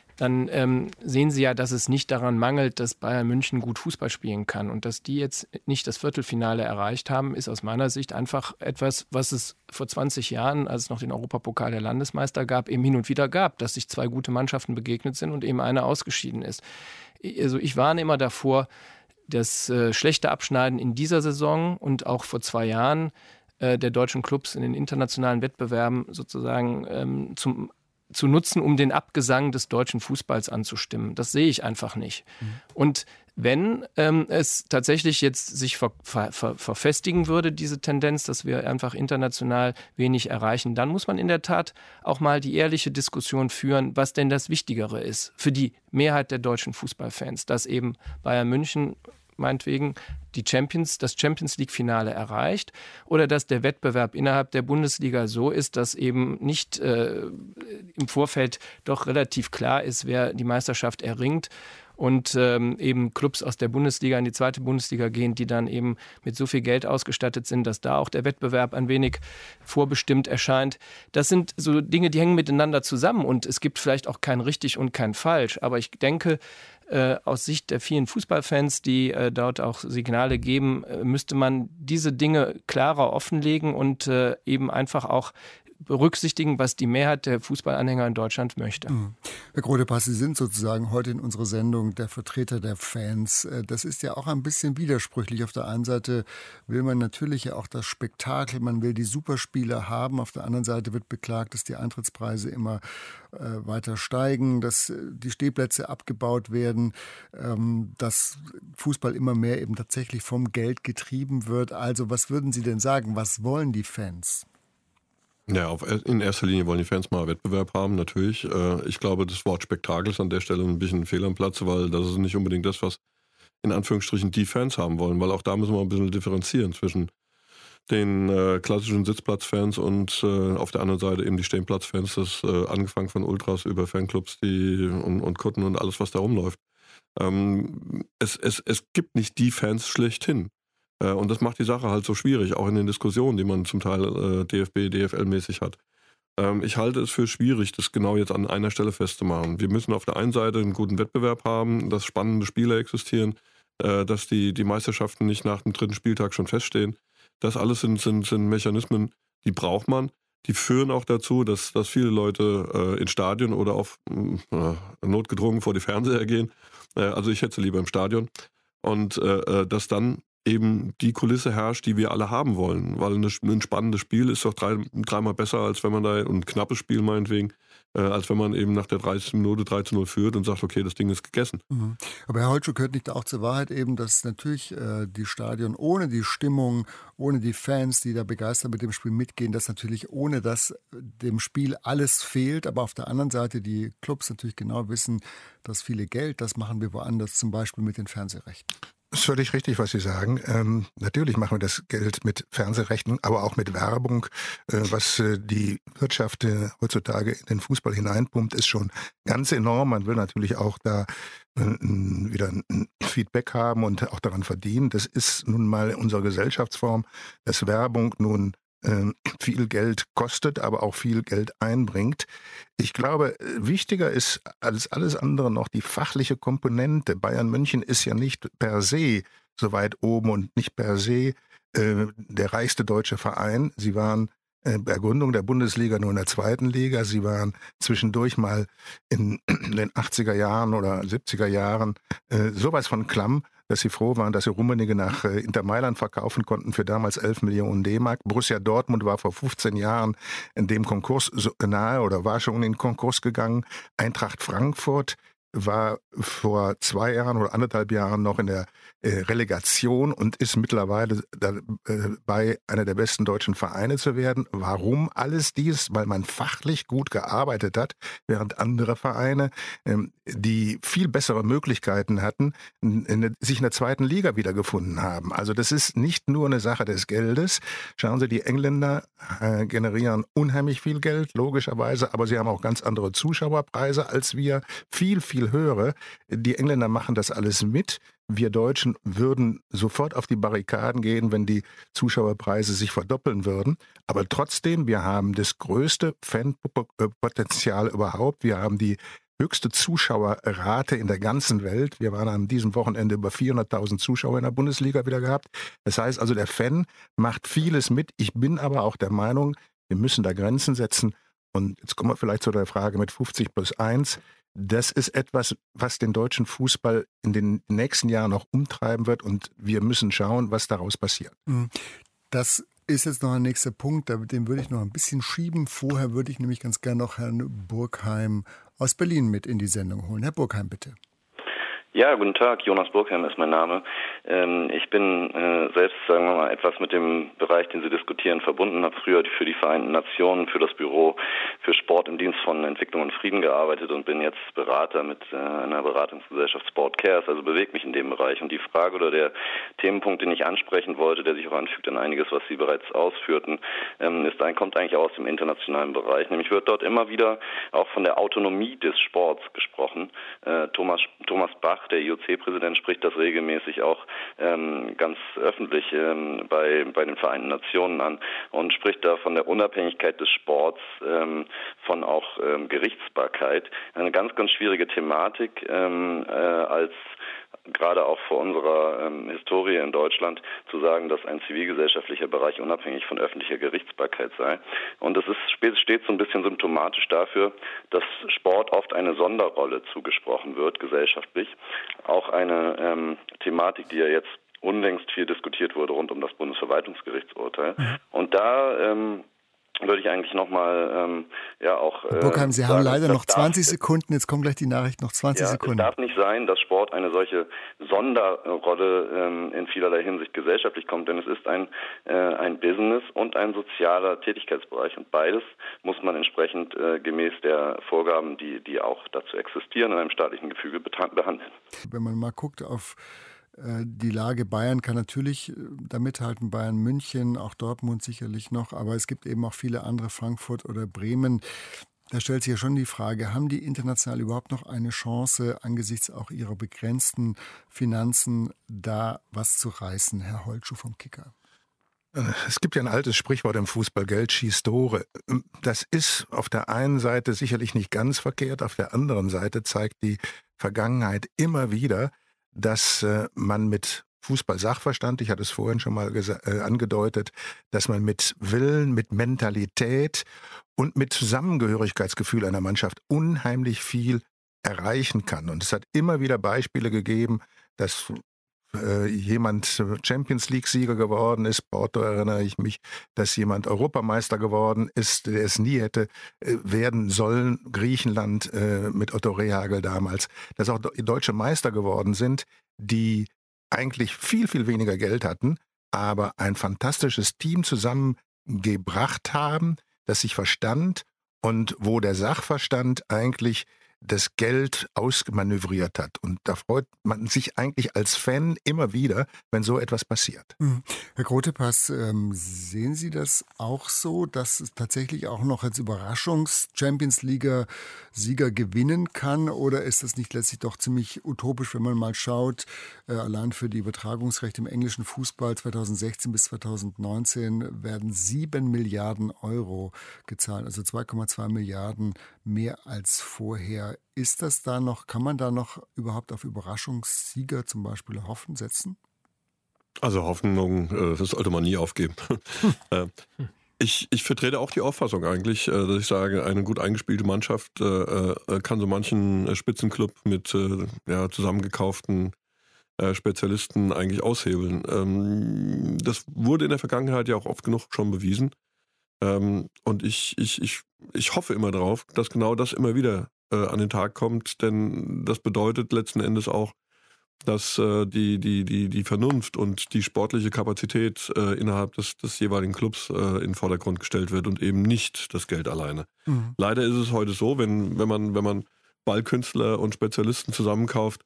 dann sehen Sie ja, dass es nicht daran mangelt, dass Bayern München gut Fußball spielen kann. Und dass die jetzt nicht das Viertelfinale erreicht haben, ist aus meiner Sicht einfach etwas, was es vor 20 Jahren, als es noch den Europapokal der Landesmeister gab, eben hin und wieder gab, dass sich zwei gute Mannschaften begegnet sind und eben eine ausgeschieden ist. Also ich warne immer davor, das schlechte Abschneiden in dieser Saison und auch vor 2 Jahren der deutschen Clubs in den internationalen Wettbewerben sozusagen zu nutzen, um den Abgesang des deutschen Fußballs anzustimmen. Das sehe ich einfach nicht. Und wenn es tatsächlich jetzt sich verfestigen würde, diese Tendenz, dass wir einfach international wenig erreichen, dann muss man in der Tat auch mal die ehrliche Diskussion führen, was denn das Wichtigere ist für die Mehrheit der deutschen Fußballfans, dass eben Bayern München meinetwegen das Champions-League-Finale erreicht oder dass der Wettbewerb innerhalb der Bundesliga so ist, dass eben nicht im Vorfeld doch relativ klar ist, wer die Meisterschaft erringt und eben Clubs aus der Bundesliga in die zweite Bundesliga gehen, die dann eben mit so viel Geld ausgestattet sind, dass da auch der Wettbewerb ein wenig vorbestimmt erscheint. Das sind so Dinge, die hängen miteinander zusammen und es gibt vielleicht auch kein richtig und kein falsch, aber ich denke, aus Sicht der vielen Fußballfans, die dort auch Signale geben, müsste man diese Dinge klarer offenlegen und eben einfach auch berücksichtigen, was die Mehrheit der Fußballanhänger in Deutschland möchte. Herr Grodepass, Sie sind sozusagen heute in unserer Sendung der Vertreter der Fans. Das ist ja auch ein bisschen widersprüchlich. Auf der einen Seite will man natürlich ja auch das Spektakel, man will die Superspiele haben. Auf der anderen Seite wird beklagt, dass die Eintrittspreise immer weiter steigen, dass die Stehplätze abgebaut werden, dass Fußball immer mehr eben tatsächlich vom Geld getrieben wird. Also was würden Sie denn sagen? Was wollen die Fans? Ja, in erster Linie wollen die Fans mal Wettbewerb haben, natürlich. Ich glaube, das Wort Spektakel ist an der Stelle ein bisschen fehl am Platz, weil das ist nicht unbedingt das, was in Anführungsstrichen die Fans haben wollen, weil auch da müssen wir ein bisschen differenzieren zwischen den klassischen Sitzplatzfans und auf der anderen Seite eben die Stehplatzfans, das angefangen von Ultras über Fanclubs und Kutten und alles, was da rumläuft. Es gibt nicht die Fans schlechthin. Und das macht die Sache halt so schwierig, auch in den Diskussionen, die man zum Teil DFB, DFL-mäßig hat. Ich halte es für schwierig, das genau jetzt an einer Stelle festzumachen. Wir müssen auf der einen Seite einen guten Wettbewerb haben, dass spannende Spiele existieren, dass die Meisterschaften nicht nach dem 3. Spieltag schon feststehen. Das alles sind Mechanismen, die braucht man. Die führen auch dazu, dass viele Leute ins Stadion oder auf notgedrungen vor die Fernseher gehen. Also ich hätte sie lieber im Stadion. Und dass dann eben die Kulisse herrscht, die wir alle haben wollen. Weil ein spannendes Spiel ist doch dreimal besser, als wenn man da, und ein knappes Spiel meinetwegen, als wenn man eben nach der 30. Minute 3:0 führt und sagt, okay, das Ding ist gegessen. Aber Herr Holtschuh, gehört nicht auch zur Wahrheit eben, dass natürlich die Stadion ohne die Stimmung, ohne die Fans, die da begeistert mit dem Spiel mitgehen, dass natürlich ohne das dem Spiel alles fehlt, aber auf der anderen Seite die Clubs natürlich genau wissen, dass viele Geld, das machen wir woanders, zum Beispiel mit den Fernsehrechten. Das ist völlig richtig, was Sie sagen. Natürlich machen wir das Geld mit Fernsehrechten, aber auch mit Werbung. Was die Wirtschaft heutzutage in den Fußball hineinpumpt, ist schon ganz enorm. Man will natürlich auch da wieder ein Feedback haben und auch daran verdienen. Das ist nun mal unsere Gesellschaftsform, dass Werbung nun viel Geld kostet, aber auch viel Geld einbringt. Ich glaube, wichtiger ist als alles andere noch die fachliche Komponente. Bayern München ist ja nicht per se so weit oben und nicht per se der reichste deutsche Verein. Sie waren bei Gründung der Bundesliga nur in der 2. Liga. Sie waren zwischendurch mal in den 80er Jahren oder 70er Jahren sowas von klamm, dass sie froh waren, dass sie Rummenigge nach Inter Mailand verkaufen konnten für damals 11 Millionen D-Mark. Borussia Dortmund war vor 15 Jahren in dem Konkurs nahe oder war schon in den Konkurs gegangen. Eintracht Frankfurt war vor 2 Jahren oder 1,5 Jahren noch in der Relegation und ist mittlerweile dabei, einer der besten deutschen Vereine zu werden. Warum alles dies? Weil man fachlich gut gearbeitet hat, während andere Vereine, die viel bessere Möglichkeiten hatten, sich in der 2. Liga wiedergefunden haben. Also das ist nicht nur eine Sache des Geldes. Schauen Sie, die Engländer generieren unheimlich viel Geld, logischerweise, aber sie haben auch ganz andere Zuschauerpreise als wir. Viel viel höre, die Engländer machen das alles mit. Wir Deutschen würden sofort auf die Barrikaden gehen, wenn die Zuschauerpreise sich verdoppeln würden. Aber trotzdem, wir haben das größte Fanpotenzial überhaupt. Wir haben die höchste Zuschauerrate in der ganzen Welt. Wir waren an diesem Wochenende über 400.000 Zuschauer in der Bundesliga wieder gehabt. Das heißt also, der Fan macht vieles mit. Ich bin aber auch der Meinung, wir müssen da Grenzen setzen. Und jetzt kommen wir vielleicht zu der Frage mit 50+1. Das ist etwas, was den deutschen Fußball in den nächsten Jahren noch umtreiben wird. Und wir müssen schauen, was daraus passiert. Das ist jetzt noch ein nächster Punkt, den würde ich noch ein bisschen schieben. Vorher würde ich nämlich ganz gerne noch Herrn Burkheim aus Berlin mit in die Sendung holen. Herr Burkheim, bitte. Ja, guten Tag, Jonas Burkheim ist mein Name. Ich bin selbst, sagen wir mal, etwas mit dem Bereich, den Sie diskutieren, verbunden. Habe früher für die Vereinten Nationen, für das Büro für Sport im Dienst von Entwicklung und Frieden gearbeitet und bin jetzt Berater mit einer Beratungsgesellschaft Sport Cares, also bewege mich in dem Bereich. Und die Frage oder der Themenpunkt, den ich ansprechen wollte, der sich auch anfügt an einiges, was Sie bereits ausführten, kommt eigentlich aus dem internationalen Bereich. Nämlich wird dort immer wieder auch von der Autonomie des Sports gesprochen. Thomas Bach, der IOC-Präsident, spricht das regelmäßig auch ganz öffentlich bei den Vereinten Nationen an und spricht da von der Unabhängigkeit des Sports, von auch Gerichtsbarkeit. Eine ganz, ganz schwierige Thematik, als gerade auch vor unserer Historie in Deutschland zu sagen, dass ein zivilgesellschaftlicher Bereich unabhängig von öffentlicher Gerichtsbarkeit sei. Und es steht so ein bisschen symptomatisch dafür, dass Sport oft eine Sonderrolle zugesprochen wird, gesellschaftlich. Auch eine Thematik, die ja jetzt unlängst viel diskutiert wurde rund um das Bundesverwaltungsgerichtsurteil. Und da würde ich eigentlich nochmal Burkheim, Sie haben leider noch 20 Sekunden. Jetzt kommt gleich die Nachricht, noch 20 Sekunden. Es darf nicht sein, dass Sport eine solche Sonderrolle in vielerlei Hinsicht gesellschaftlich kommt, denn es ist ein Business und ein sozialer Tätigkeitsbereich. Und beides muss man entsprechend gemäß der Vorgaben, die auch dazu existieren, in einem staatlichen Gefüge behandeln. Wenn man mal guckt auf die Lage, Bayern kann natürlich da mithalten, Bayern München, auch Dortmund sicherlich noch, aber es gibt eben auch viele andere, Frankfurt oder Bremen. Da stellt sich ja schon die Frage, haben die international überhaupt noch eine Chance, angesichts auch ihrer begrenzten Finanzen, da was zu reißen, Herr Holtschuh vom Kicker? Es gibt ja ein altes Sprichwort im Fußball, Geld schießt Tore. Das ist auf der einen Seite sicherlich nicht ganz verkehrt, auf der anderen Seite zeigt die Vergangenheit immer wieder, dass man mit Fußball-Sachverstand, ich hatte es vorhin schon mal angedeutet, dass man mit Willen, mit Mentalität und mit Zusammengehörigkeitsgefühl einer Mannschaft unheimlich viel erreichen kann. Und es hat immer wieder Beispiele gegeben, dass jemand Champions League-Sieger geworden ist. Porto erinnere ich mich, dass jemand Europameister geworden ist, der es nie hätte werden sollen. Griechenland mit Otto Rehhagel damals. Dass auch deutsche Meister geworden sind, die eigentlich viel, viel weniger Geld hatten, aber ein fantastisches Team zusammengebracht haben, das sich verstand und wo der Sachverstand eigentlich das Geld ausmanövriert hat. Und da freut man sich eigentlich als Fan immer wieder, wenn so etwas passiert. Herr Grotepass, sehen Sie das auch so, dass es tatsächlich auch noch als Überraschungs-Champions-Liga-Sieger gewinnen kann? Oder ist das nicht letztlich doch ziemlich utopisch, wenn man mal schaut, allein für die Übertragungsrechte im englischen Fußball 2016 bis 2019 werden 7 Milliarden Euro gezahlt, also 2,2 Milliarden mehr als vorher. Ist das da noch, kann man da noch überhaupt auf Überraschungssieger zum Beispiel hoffen, setzen? Also Hoffnung, das sollte man nie aufgeben. Ich vertrete auch die Auffassung eigentlich, dass ich sage, eine gut eingespielte Mannschaft kann so manchen Spitzenclub mit zusammengekauften Spezialisten eigentlich aushebeln. Das wurde in der Vergangenheit ja auch oft genug schon bewiesen. Und ich hoffe immer darauf, dass genau das immer wieder an den Tag kommt, denn das bedeutet letzten Endes auch, dass die Vernunft und die sportliche Kapazität innerhalb des jeweiligen Clubs in den Vordergrund gestellt wird und eben nicht das Geld alleine. Mhm. Leider ist es heute so, wenn man Ballkünstler und Spezialisten zusammenkauft,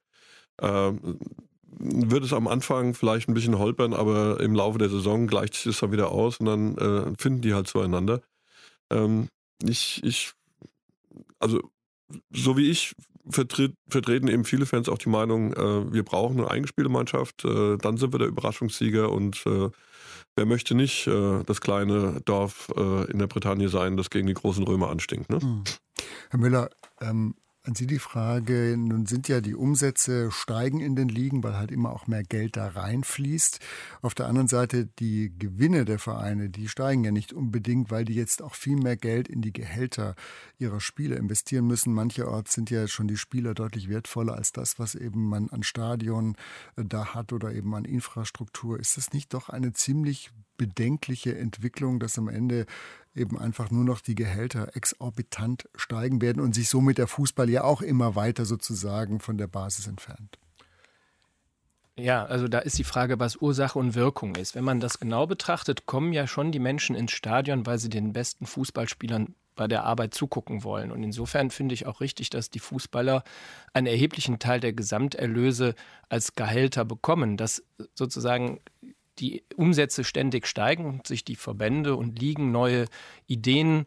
wird es am Anfang vielleicht ein bisschen holpern, aber im Laufe der Saison gleicht sich das dann wieder aus und dann finden die halt zueinander. Also so wie ich vertreten eben viele Fans auch die Meinung, wir brauchen eine eingespielte Mannschaft, dann sind wir der Überraschungssieger und wer möchte nicht das kleine Dorf in der Bretagne sein, das gegen die großen Römer anstinkt. Ne? Herr Müller, an Sie die Frage, nun sind ja die Umsätze steigen in den Ligen, weil halt immer auch mehr Geld da reinfließt. Auf der anderen Seite die Gewinne der Vereine, die steigen ja nicht unbedingt, weil die jetzt auch viel mehr Geld in die Gehälter ihrer Spieler investieren müssen. Mancherorts sind ja schon die Spieler deutlich wertvoller als das, was eben man an Stadion da hat oder eben an Infrastruktur. Ist das nicht doch eine ziemlich bedenkliche Entwicklung, dass am Ende eben einfach nur noch die Gehälter exorbitant steigen werden und sich somit der Fußball ja auch immer weiter sozusagen von der Basis entfernt? Ja, also da ist die Frage, was Ursache und Wirkung ist. Wenn man das genau betrachtet, kommen ja schon die Menschen ins Stadion, weil sie den besten Fußballspielern bei der Arbeit zugucken wollen. Und insofern finde ich auch richtig, dass die Fußballer einen erheblichen Teil der Gesamterlöse als Gehälter bekommen, dass sozusagen die Umsätze ständig steigen und sich die Verbände und Ligen neue Ideen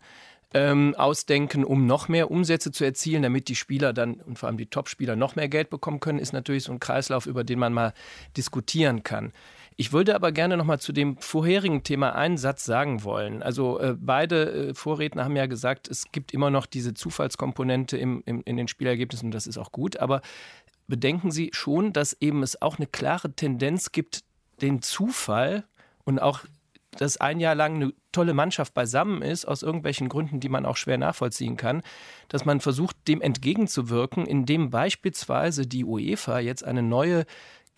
ausdenken, um noch mehr Umsätze zu erzielen, damit die Spieler dann und vor allem die Top-Spieler noch mehr Geld bekommen können, ist natürlich so ein Kreislauf, über den man mal diskutieren kann. Ich würde aber gerne noch mal zu dem vorherigen Thema einen Satz sagen wollen. Also beide Vorredner haben ja gesagt, es gibt immer noch diese Zufallskomponente in den Spielergebnissen und das ist auch gut. Aber bedenken Sie schon, dass eben es auch eine klare Tendenz gibt, den Zufall und auch, dass ein Jahr lang eine tolle Mannschaft beisammen ist, aus irgendwelchen Gründen, die man auch schwer nachvollziehen kann, dass man versucht, dem entgegenzuwirken, indem beispielsweise die UEFA jetzt eine neue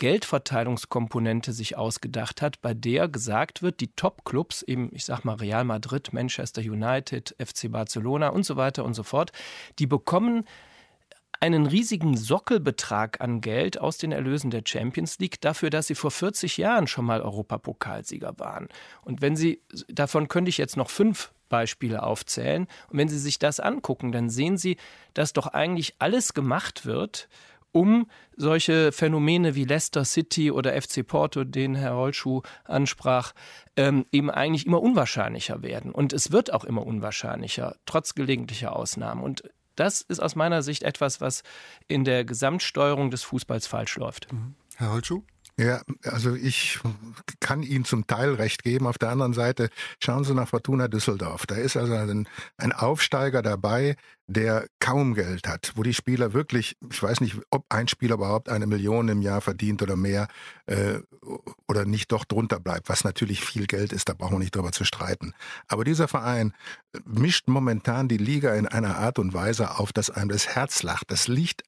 Geldverteilungskomponente sich ausgedacht hat, bei der gesagt wird, die Top-Clubs, eben ich sag mal Real Madrid, Manchester United, FC Barcelona und so weiter und so fort, die bekommen einen riesigen Sockelbetrag an Geld aus den Erlösen der Champions League dafür, dass sie vor 40 Jahren schon mal Europapokalsieger waren. Und davon könnte ich jetzt noch 5 Beispiele aufzählen. Und wenn Sie sich das angucken, dann sehen Sie, dass doch eigentlich alles gemacht wird, um solche Phänomene wie Leicester City oder FC Porto, den Herr Holschuh ansprach, eben eigentlich immer unwahrscheinlicher werden. Und es wird auch immer unwahrscheinlicher, trotz gelegentlicher Ausnahmen. Und das ist aus meiner Sicht etwas, was in der Gesamtsteuerung des Fußballs falsch läuft. Herr Holschuh? Ja, also ich kann Ihnen zum Teil recht geben. Auf der anderen Seite schauen Sie nach Fortuna Düsseldorf. Da ist also ein Aufsteiger dabei, der kaum Geld hat, wo die Spieler wirklich, ich weiß nicht, ob ein Spieler überhaupt 1 Million im Jahr verdient oder mehr oder nicht doch drunter bleibt, was natürlich viel Geld ist, da brauchen wir nicht drüber zu streiten. Aber dieser Verein mischt momentan die Liga in einer Art und Weise auf, dass einem das Herz lacht. Das liegt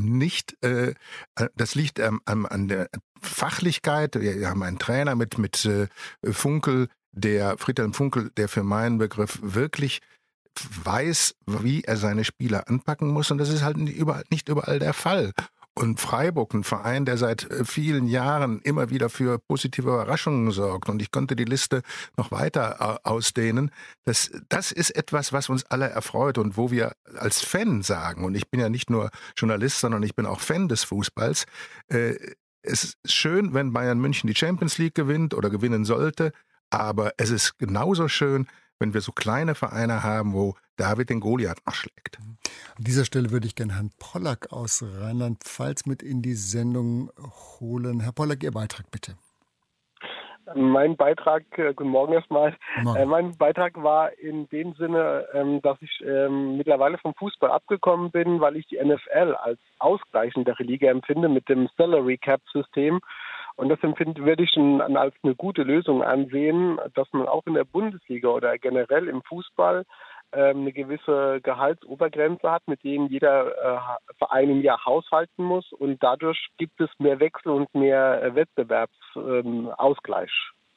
an der Fachlichkeit. Wir haben einen Trainer mit Funkel, Friedhelm Funkel, der für meinen Begriff wirklich weiß, wie er seine Spieler anpacken muss. Und das ist halt nicht überall der Fall. Und Freiburg, ein Verein, der seit vielen Jahren immer wieder für positive Überraschungen sorgt. Und ich konnte die Liste noch weiter ausdehnen. Das ist etwas, was uns alle erfreut und wo wir als Fan sagen, und ich bin ja nicht nur Journalist, sondern ich bin auch Fan des Fußballs, es ist schön, wenn Bayern München die Champions League gewinnt oder gewinnen sollte, aber es ist genauso schön, wenn wir so kleine Vereine haben, wo David den Goliath nachschlägt. An dieser Stelle würde ich gerne Herrn Pollack aus Rheinland-Pfalz mit in die Sendung holen. Herr Pollack, Ihr Beitrag bitte. Mein Beitrag, guten Morgen erstmal. Mein Beitrag war in dem Sinne, dass ich mittlerweile vom Fußball abgekommen bin, weil ich die NFL als ausgleichendere Liga empfinde mit dem Salary Cap System. Und das würde ich schon als eine gute Lösung ansehen, dass man auch in der Bundesliga oder generell im Fußball eine gewisse Gehaltsobergrenze hat, mit denen jeder Verein im Jahr haushalten muss. Und dadurch gibt es mehr Wechsel und mehr Wettbewerbsausgleich.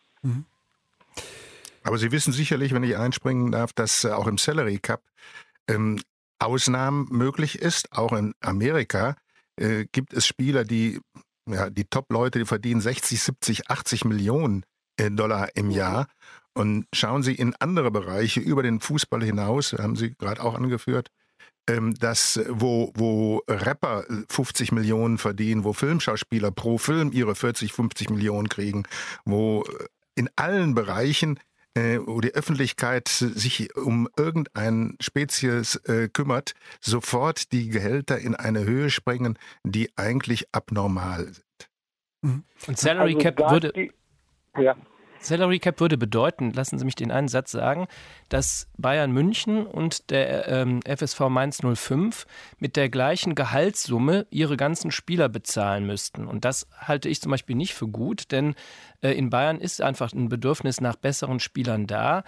Aber Sie wissen sicherlich, wenn ich einspringen darf, dass auch im Salary Cup Ausnahmen möglich ist. Auch in Amerika gibt es Spieler, die Top-Leute, die verdienen 60, 70, 80 Millionen Dollar im Jahr. Und schauen Sie in andere Bereiche über den Fußball hinaus, haben Sie gerade auch angeführt, dass wo Rapper 50 Millionen verdienen, wo Filmschauspieler pro Film ihre 40, 50 Millionen kriegen, wo in allen Bereichen wo die Öffentlichkeit sich um irgendeine Spezies kümmert, sofort die Gehälter in eine Höhe springen, die eigentlich abnormal sind. Und Salary Cap würde bedeuten, lassen Sie mich den einen Satz sagen, dass Bayern München und der FSV Mainz 05 mit der gleichen Gehaltssumme ihre ganzen Spieler bezahlen müssten. Und das halte ich zum Beispiel nicht für gut, denn in Bayern ist einfach ein Bedürfnis nach besseren Spielern da.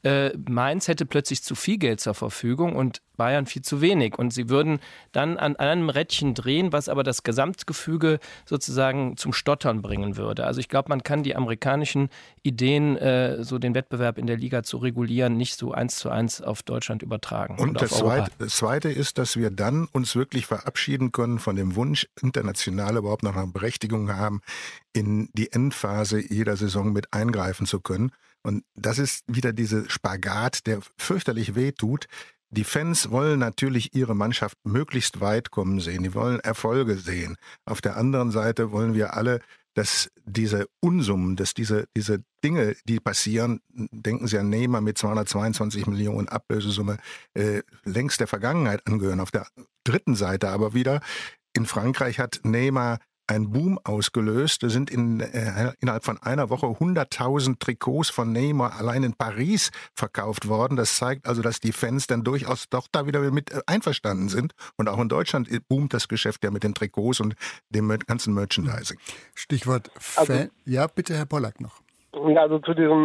Mainz hätte plötzlich zu viel Geld zur Verfügung und Bayern viel zu wenig. Und sie würden dann an einem Rädchen drehen, was aber das Gesamtgefüge sozusagen zum Stottern bringen würde. Also ich glaube, man kann die amerikanischen Ideen, so den Wettbewerb in der Liga zu regulieren, nicht so 1:1 auf Deutschland übertragen. Und das Zweite ist, dass wir dann uns wirklich verabschieden können von dem Wunsch, international überhaupt noch eine Berechtigung haben, in die Endphase jeder Saison mit eingreifen zu können. Und das ist wieder dieser Spagat, der fürchterlich wehtut. Die Fans wollen natürlich ihre Mannschaft möglichst weit kommen sehen. Die wollen Erfolge sehen. Auf der anderen Seite wollen wir alle, dass diese Unsummen, dass diese Dinge, die passieren, denken Sie an Neymar mit 222 Millionen Ablösesumme, längst der Vergangenheit angehören. Auf der dritten Seite aber wieder, in Frankreich hat Neymar einen Boom ausgelöst. Da sind innerhalb von einer Woche 100.000 Trikots von Neymar allein in Paris verkauft worden. Das zeigt also, dass die Fans dann durchaus doch da wieder mit einverstanden sind. Und auch in Deutschland boomt das Geschäft ja mit den Trikots und dem ganzen Merchandising. Stichwort Fan. Ja, bitte, Herr Pollack noch. Ja, also zu diesem,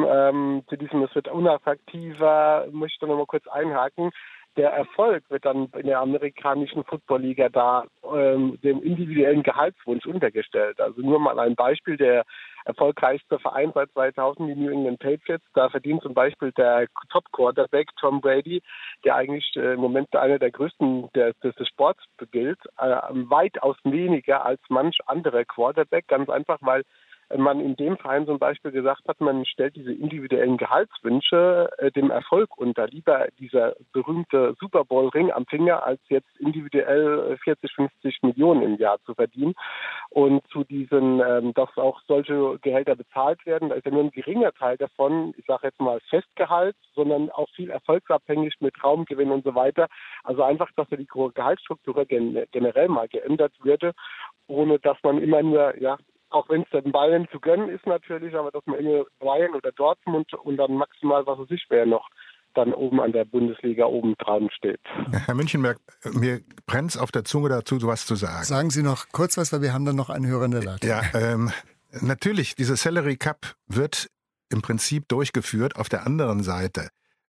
es wird unattraktiver, möchte ich da noch mal kurz einhaken. Der Erfolg wird dann in der amerikanischen Football-Liga da dem individuellen Gehaltswunsch untergestellt. Also nur mal ein Beispiel, der erfolgreichste Verein seit 2000, die New England Patriots, da verdient zum Beispiel der Top-Quarterback Tom Brady, der eigentlich im Moment einer der größten des Sports gilt, weitaus weniger als manch anderer Quarterback, ganz einfach, weil man in dem Verein zum Beispiel gesagt hat, man stellt diese individuellen Gehaltswünsche dem Erfolg unter. Lieber dieser berühmte Super Bowl-Ring am Finger, als jetzt individuell 40, 50 Millionen im Jahr zu verdienen. Und zu diesen, dass auch solche Gehälter bezahlt werden, da ist ja nur ein geringer Teil davon, ich sage jetzt mal Festgehalt, sondern auch viel erfolgsabhängig mit Raumgewinn und so weiter. Also einfach, dass ja die Gehaltsstruktur generell mal geändert würde, ohne dass man immer nur, auch wenn es dann Bayern zu gönnen ist natürlich, aber dass man immer Bayern oder Dortmund und dann maximal, was es sich wäre, noch dann oben an der Bundesliga oben dran steht. Herr Münchenberg, mir brennt es auf der Zunge dazu, was zu sagen. Sagen Sie noch kurz was, weil wir haben dann noch einen Hörer in der Leitung. Ja, natürlich, diese Salary Cap wird im Prinzip durchgeführt. Auf der anderen Seite,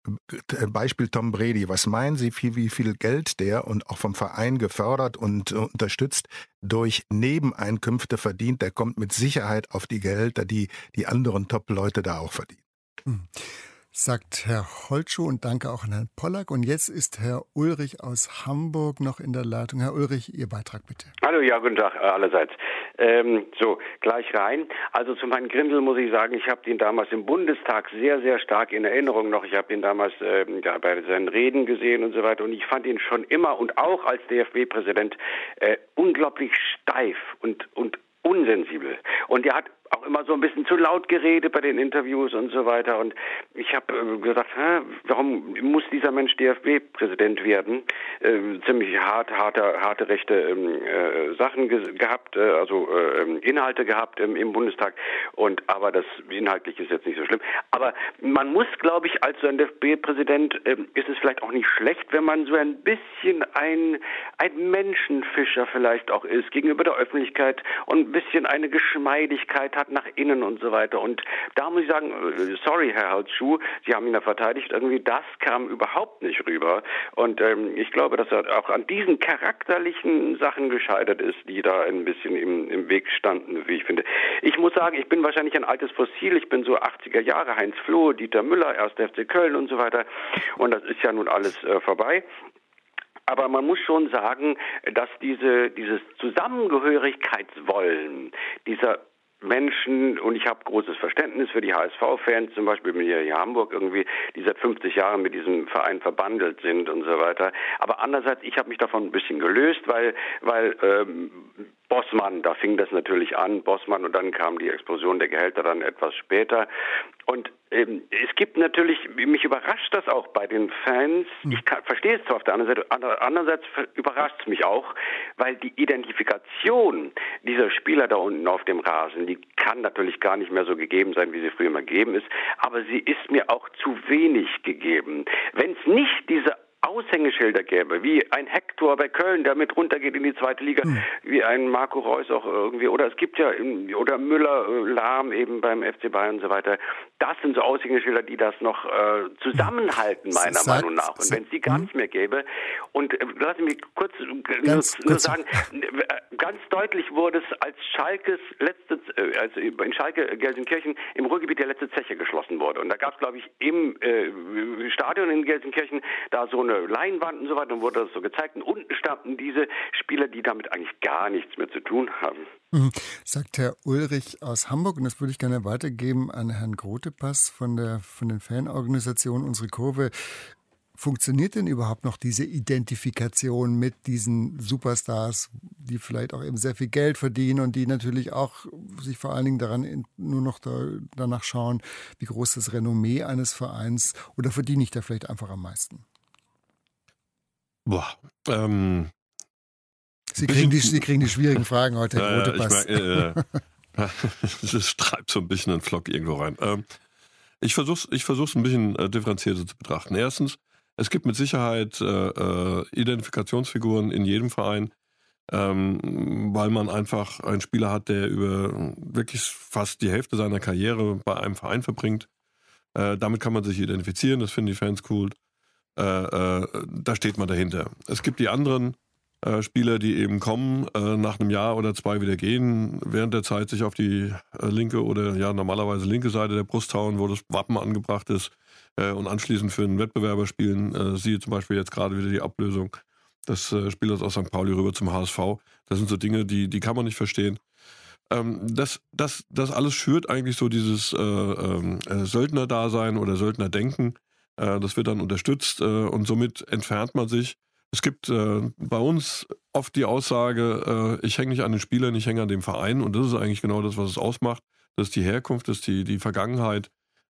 Beispiel Tom Brady, was meinen Sie, wie viel Geld der und auch vom Verein gefördert und unterstützt durch Nebeneinkünfte verdient? Der kommt mit Sicherheit auf die Gehälter, die anderen Top-Leute da auch verdienen. Sagt Herr Holtschuh und danke auch an Herrn Pollack. Und jetzt ist Herr Ulrich aus Hamburg noch in der Leitung. Herr Ulrich, Ihr Beitrag bitte. Hallo, ja, guten Tag allerseits. Gleich rein. Also zu Herrn Grindel muss ich sagen, ich habe ihn damals im Bundestag sehr, sehr stark in Erinnerung noch. Ich habe ihn damals bei seinen Reden gesehen und so weiter. Und ich fand ihn schon immer und auch als DFB-Präsident unglaublich steif und unsensibel. Und er hat auch immer so ein bisschen zu laut geredet bei den Interviews und so weiter. Und ich habe gesagt, warum muss dieser Mensch DFB-Präsident werden? Ziemlich harte rechte Sachen gehabt, Inhalte gehabt im Bundestag. Aber das inhaltlich ist jetzt nicht so schlimm. Aber man muss, glaube ich, als so ein DFB-Präsident ist es vielleicht auch nicht schlecht, wenn man so ein bisschen ein Menschenfischer vielleicht auch ist gegenüber der Öffentlichkeit und ein bisschen eine Geschmeidigkeit hat nach innen und so weiter. Und da muss ich sagen, sorry, Herr Holtschuh, Sie haben ihn ja verteidigt, irgendwie das kam überhaupt nicht rüber. Und ich glaube, dass er auch an diesen charakterlichen Sachen gescheitert ist, die da ein bisschen im Weg standen, wie ich finde. Ich muss sagen, ich bin wahrscheinlich ein altes Fossil, ich bin so 80er Jahre, Heinz Floh, Dieter Müller, 1. FC Köln und so weiter. Und das ist ja nun alles vorbei. Aber man muss schon sagen, dass dieses Zusammengehörigkeitswollen dieser Menschen, und ich habe großes Verständnis für die HSV-Fans, zum Beispiel bin ich hier in Hamburg irgendwie, die seit 50 Jahren mit diesem Verein verbandelt sind und so weiter. Aber andererseits, ich habe mich davon ein bisschen gelöst, weil Bossmann, da fing das natürlich an, Bossmann, und dann kam die Explosion der Gehälter dann etwas später. Und es gibt natürlich, mich überrascht das auch bei den Fans. Ich verstehe es zwar auf der anderen Seite, andererseits überrascht es mich auch, weil die Identifikation dieser Spieler da unten auf dem Rasen, die kann natürlich gar nicht mehr so gegeben sein, wie sie früher mal gegeben ist, aber sie ist mir auch zu wenig gegeben. Wenn es nicht diese Aushängeschilder gäbe, wie ein Hector bei Köln, der mit runtergeht in die zweite Liga, wie ein Marco Reus auch irgendwie, oder es gibt ja, oder Müller, Lahm eben beim FC Bayern und so weiter. Das sind so Aushängeschilder, die das noch zusammenhalten, meiner Meinung nach. Und wenn es die gar nicht mehr gäbe, und lass mich kurz nur sagen, ganz deutlich wurde es, als Schalkes also in Schalke Gelsenkirchen im Ruhrgebiet der letzte Zeche geschlossen wurde. Und da gab es, glaube ich, im Stadion in Gelsenkirchen da so eine Leinwand und so weiter, und wurde das so gezeigt. Und unten standen diese Spieler, die damit eigentlich gar nichts mehr zu tun haben. Sagt Herr Ulrich aus Hamburg, und das würde ich gerne weitergeben an Herrn Grotepass von den Fanorganisationen Unsere Kurve. Funktioniert denn überhaupt noch diese Identifikation mit diesen Superstars, die vielleicht auch eben sehr viel Geld verdienen und die natürlich auch sich vor allen Dingen danach schauen, wie groß das Renommee eines Vereins, oder verdiene ich da vielleicht einfach am meisten? Sie kriegen die schwierigen Fragen heute, Herr Grotepass. Das treibt so ein bisschen einen Flock irgendwo rein. Ich versuch's ein bisschen differenzierter zu betrachten. Erstens, es gibt mit Sicherheit Identifikationsfiguren in jedem Verein, weil man einfach einen Spieler hat, der über wirklich fast die Hälfte seiner Karriere bei einem Verein verbringt. Damit kann man sich identifizieren, das finden die Fans cool. Da steht man dahinter. Es gibt die anderen Spieler, die eben kommen, nach einem Jahr oder zwei wieder gehen, während der Zeit sich auf die linke oder ja normalerweise linke Seite der Brust hauen, wo das Wappen angebracht ist, und anschließend für einen Wettbewerber spielen. Siehe zum Beispiel jetzt gerade wieder die Ablösung des Spielers aus St. Pauli rüber zum HSV. Das sind so Dinge, die kann man nicht verstehen. Das alles schürt eigentlich so dieses Söldner-Dasein oder Söldner-Denken. Das wird dann unterstützt und somit entfernt man sich. Es gibt bei uns oft die Aussage, ich hänge nicht an den Spielern, ich hänge an dem Verein, und das ist eigentlich genau das, was es ausmacht. Das ist die Herkunft, das ist die Vergangenheit.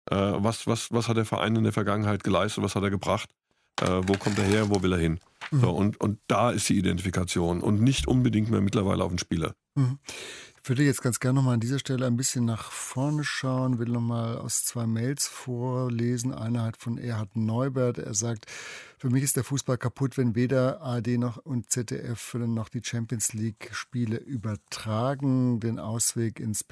Was hat der Verein in der Vergangenheit geleistet, was hat er gebracht, wo kommt er her, wo will er hin? So, und da ist die Identifikation und nicht unbedingt mehr mittlerweile auf den Spieler. Ich würde jetzt ganz gerne nochmal an dieser Stelle ein bisschen nach vorne schauen, will nochmal aus 2 Mails vorlesen. Eine hat von Erhard Neubert. Er sagt, für mich ist der Fußball kaputt, wenn weder ARD und ZDF noch die Champions-League-Spiele übertragen. Den Ausweg ins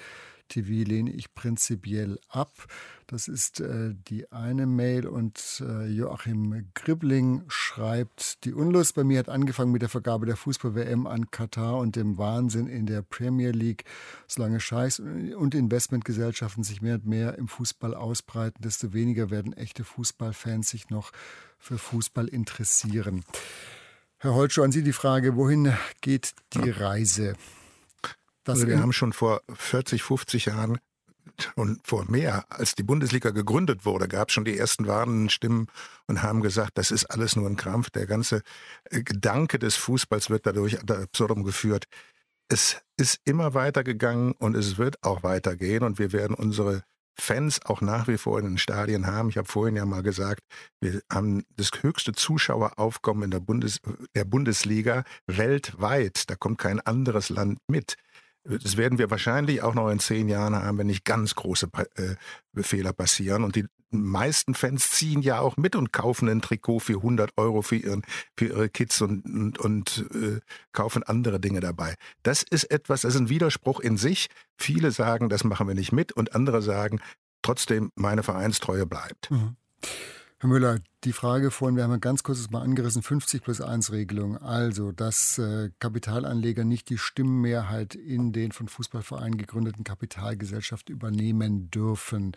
Pay-TV lehne ich prinzipiell ab. Das ist die eine Mail, und Joachim Gribling schreibt, die Unlust bei mir hat angefangen mit der Vergabe der Fußball-WM an Katar und dem Wahnsinn in der Premier League. Solange Scheichs und Investmentgesellschaften sich mehr und mehr im Fußball ausbreiten, desto weniger werden echte Fußballfans sich noch für Fußball interessieren. Herr Holtschuh, an Sie die Frage, wohin geht die Reise? Also wir haben schon vor 40, 50 Jahren und vor mehr, als die Bundesliga gegründet wurde, gab es schon die ersten warnenden Stimmen und haben gesagt, das ist alles nur ein Krampf. Der ganze Gedanke des Fußballs wird dadurch ad absurdum geführt. Es ist immer weitergegangen und es wird auch weitergehen, und wir werden unsere Fans auch nach wie vor in den Stadien haben. Ich habe vorhin ja mal gesagt, wir haben das höchste Zuschaueraufkommen in der Bundesliga weltweit. Da kommt kein anderes Land mit. Das werden wir wahrscheinlich auch noch in 10 Jahren haben, wenn nicht ganz große Fehler passieren. Und die meisten Fans ziehen ja auch mit und kaufen ein Trikot für 100 € für ihre Kids und kaufen andere Dinge dabei. Das ist ein Widerspruch in sich. Viele sagen, das machen wir nicht mit, und andere sagen, trotzdem meine Vereinstreue bleibt. Herr Müller, die Frage vorhin, wir haben ja ganz kurz mal angerissen, 50+1-Regelung, also dass Kapitalanleger nicht die Stimmenmehrheit in den von Fußballvereinen gegründeten Kapitalgesellschaften übernehmen dürfen.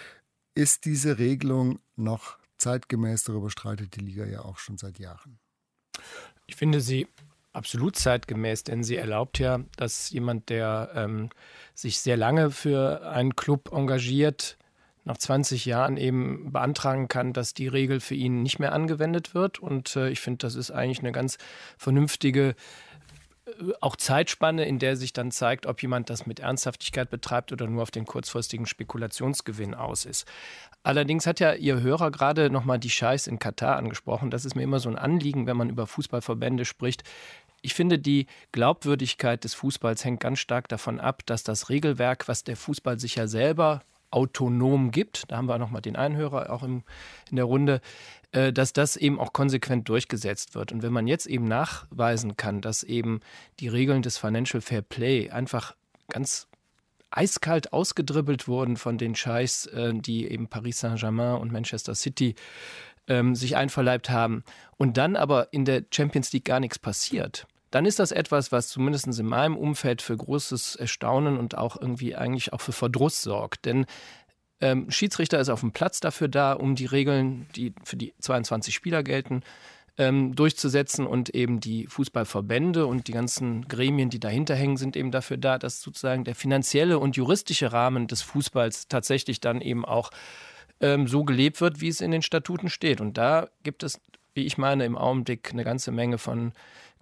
Ist diese Regelung noch zeitgemäß? Darüber streitet die Liga ja auch schon seit Jahren. Ich finde sie absolut zeitgemäß, denn sie erlaubt ja, dass jemand, der sich sehr lange für einen Club engagiert, nach 20 Jahren eben beantragen kann, dass die Regel für ihn nicht mehr angewendet wird. Und ich finde, das ist eigentlich eine ganz vernünftige auch Zeitspanne, in der sich dann zeigt, ob jemand das mit Ernsthaftigkeit betreibt oder nur auf den kurzfristigen Spekulationsgewinn aus ist. Allerdings hat ja Ihr Hörer gerade nochmal die Scheichs in Katar angesprochen. Das ist mir immer so ein Anliegen, wenn man über Fußballverbände spricht. Ich finde, die Glaubwürdigkeit des Fußballs hängt ganz stark davon ab, dass das Regelwerk, was der Fußball sich ja selber autonom gibt, da haben wir nochmal den Einhörer auch in der Runde, dass das eben auch konsequent durchgesetzt wird. Und wenn man jetzt eben nachweisen kann, dass eben die Regeln des Financial Fair Play einfach ganz eiskalt ausgedribbelt wurden von den Scheichs, die eben Paris Saint-Germain und Manchester City sich einverleibt haben und dann aber in der Champions League gar nichts passiert, dann ist das etwas, was zumindest in meinem Umfeld für großes Erstaunen und auch irgendwie eigentlich auch für Verdruss sorgt. Denn Schiedsrichter ist auf dem Platz dafür da, um die Regeln, die für die 22 Spieler gelten, durchzusetzen, und eben die Fußballverbände und die ganzen Gremien, die dahinter hängen, sind eben dafür da, dass sozusagen der finanzielle und juristische Rahmen des Fußballs tatsächlich dann eben auch so gelebt wird, wie es in den Statuten steht. Und da gibt es, wie ich meine, im Augenblick eine ganze Menge von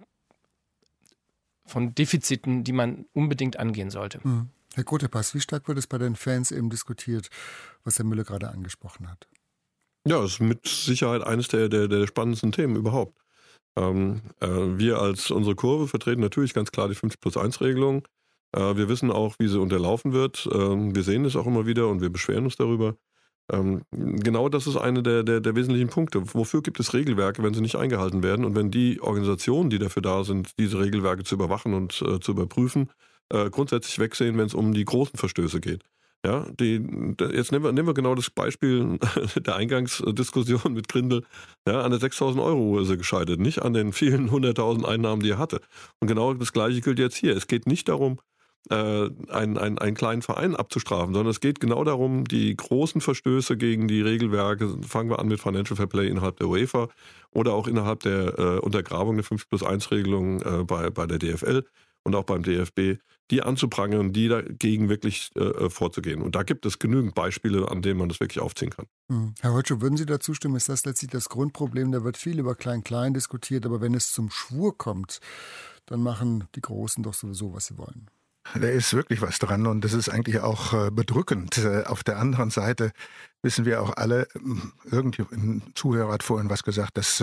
Defiziten, die man unbedingt angehen sollte. Herr Grotepass, wie stark wird es bei den Fans eben diskutiert, was Herr Müller gerade angesprochen hat? Ja, das ist mit Sicherheit eines der spannendsten Themen überhaupt. Wir als unsere Kurve vertreten natürlich ganz klar die 50+1-Regelung. Wir wissen auch, wie sie unterlaufen wird. Wir sehen es auch immer wieder und wir beschweren uns darüber. Genau das ist eine der wesentlichen Punkte. Wofür gibt es Regelwerke, wenn sie nicht eingehalten werden? Und wenn die Organisationen, die dafür da sind, diese Regelwerke zu überwachen und zu überprüfen, grundsätzlich wegsehen, wenn es um die großen Verstöße geht. Ja, jetzt nehmen wir genau das Beispiel der Eingangsdiskussion mit Grindel. Ja, an der 6.000 Euro ist er gescheitert, nicht an den vielen 100.000 Einnahmen, die er hatte. Und genau das Gleiche gilt jetzt hier. Es geht nicht darum, einen kleinen Verein abzustrafen, sondern es geht genau darum, die großen Verstöße gegen die Regelwerke, fangen wir an mit Financial Fair Play innerhalb der UEFA oder auch innerhalb der Untergrabung der 50+1-Regelung bei der DFL und auch beim DFB, die anzuprangern, die dagegen wirklich vorzugehen. Und da gibt es genügend Beispiele, an denen man das wirklich aufziehen kann. Herr Holtschuh, würden Sie da zustimmen? Ist das letztlich das Grundproblem? Da wird viel über Klein-Klein diskutiert, aber wenn es zum Schwur kommt, dann machen die Großen doch sowieso, was sie wollen. Da ist wirklich was dran und das ist eigentlich auch bedrückend. Auf der anderen Seite wissen wir auch alle, ein Zuhörer hat vorhin was gesagt, dass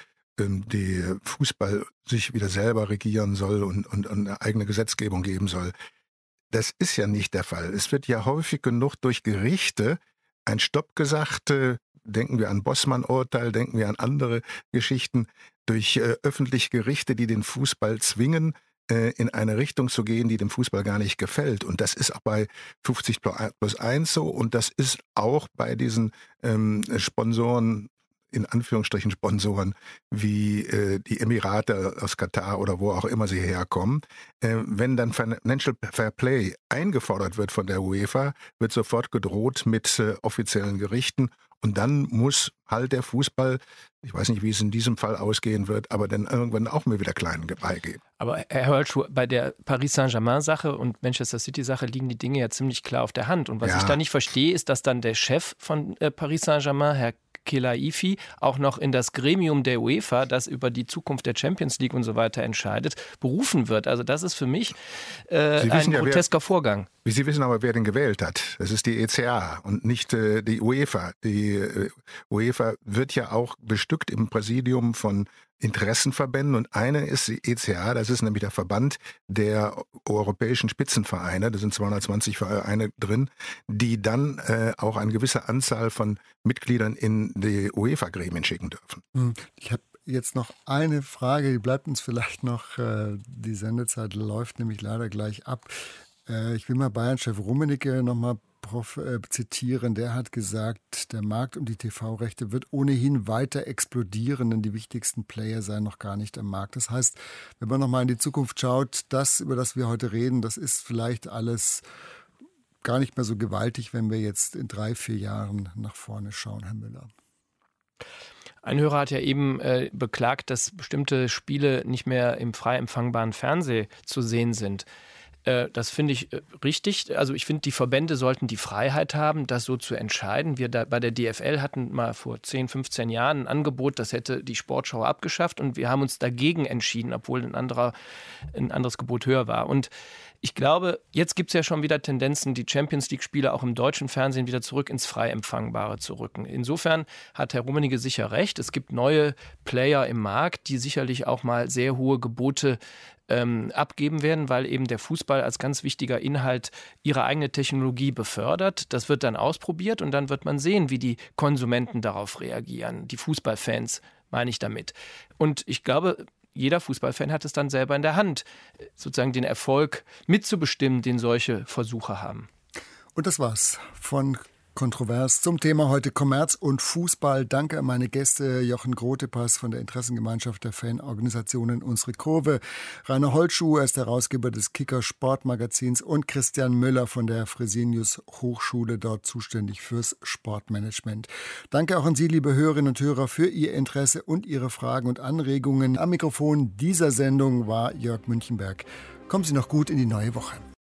der Fußball sich wieder selber regieren soll und eine eigene Gesetzgebung geben soll. Das ist ja nicht der Fall. Es wird ja häufig genug durch Gerichte ein Stopp gesagt. Denken wir an Bossmann-Urteil, denken wir an andere Geschichten, durch öffentliche Gerichte, die den Fußball zwingen, in eine Richtung zu gehen, die dem Fußball gar nicht gefällt. Und das ist auch bei 50+1 so und das ist auch bei diesen Sponsoren, in Anführungsstrichen Sponsoren, wie die Emirate aus Katar oder wo auch immer sie herkommen. Wenn dann Financial Fair Play eingefordert wird von der UEFA, wird sofort gedroht mit offiziellen Gerichten. Und dann muss halt der Fußball, ich weiß nicht, wie es in diesem Fall ausgehen wird, aber dann irgendwann auch mir wieder kleinen beigeben. Aber Herr Holtschuh, bei der Paris Saint-Germain-Sache und Manchester City-Sache liegen die Dinge ja ziemlich klar auf der Hand. Und was ich da nicht verstehe, ist, dass dann der Chef von Paris Saint-Germain, Herr Khelaifi, auch noch in das Gremium der UEFA, das über die Zukunft der Champions League und so weiter entscheidet, berufen wird. Also das ist für mich ein grotesker Vorgang. Sie wissen aber, wer den gewählt hat. Das ist die ECA und nicht die UEFA. Die UEFA wird ja auch bestückt im Präsidium von Interessenverbänden und eine ist die ECA, das ist nämlich der Verband der europäischen Spitzenvereine, da sind 220 Vereine drin, die dann auch eine gewisse Anzahl von Mitgliedern in die UEFA-Gremien schicken dürfen. Ich habe jetzt noch eine Frage, die bleibt uns vielleicht noch, die Sendezeit läuft nämlich leider gleich ab. Ich will mal Bayern-Chef Rummenigge nochmal zitieren. Der hat gesagt, der Markt um die TV-Rechte wird ohnehin weiter explodieren, denn die wichtigsten Player seien noch gar nicht am Markt. Das heißt, wenn man nochmal in die Zukunft schaut, das, über das wir heute reden, das ist vielleicht alles gar nicht mehr so gewaltig, wenn wir jetzt in 3-4 Jahren nach vorne schauen, Herr Müller. Ein Hörer hat ja eben beklagt, dass bestimmte Spiele nicht mehr im frei empfangbaren Fernsehen zu sehen sind. Das finde ich richtig. Also ich finde, die Verbände sollten die Freiheit haben, das so zu entscheiden. Wir bei der DFL hatten mal vor 10, 15 Jahren ein Angebot, das hätte die Sportschau abgeschafft und wir haben uns dagegen entschieden, obwohl ein anderes Gebot höher war. Und ich glaube, jetzt gibt es ja schon wieder Tendenzen, die Champions-League-Spiele auch im deutschen Fernsehen wieder zurück ins frei Empfangbare zu rücken. Insofern hat Herr Rummenigge sicher recht. Es gibt neue Player im Markt, die sicherlich auch mal sehr hohe Gebote abgeben werden, weil eben der Fußball als ganz wichtiger Inhalt ihre eigene Technologie befördert. Das wird dann ausprobiert und dann wird man sehen, wie die Konsumenten darauf reagieren. Die Fußballfans meine ich damit. Und ich glaube, jeder Fußballfan hat es dann selber in der Hand, sozusagen den Erfolg mitzubestimmen, den solche Versuche haben. Und das war's von Kontrovers zum Thema heute Kommerz und Fußball. Danke an meine Gäste Jochen Grotepass von der Interessengemeinschaft der Fanorganisationen Unsere Kurve, Rainer Holtschuh, er ist Herausgeber des Kicker Sportmagazins und Christian Müller von der Fresenius Hochschule, dort zuständig fürs Sportmanagement. Danke auch an Sie, liebe Hörerinnen und Hörer, für Ihr Interesse und Ihre Fragen und Anregungen. Am Mikrofon dieser Sendung war Jörg Münchenberg. Kommen Sie noch gut in die neue Woche.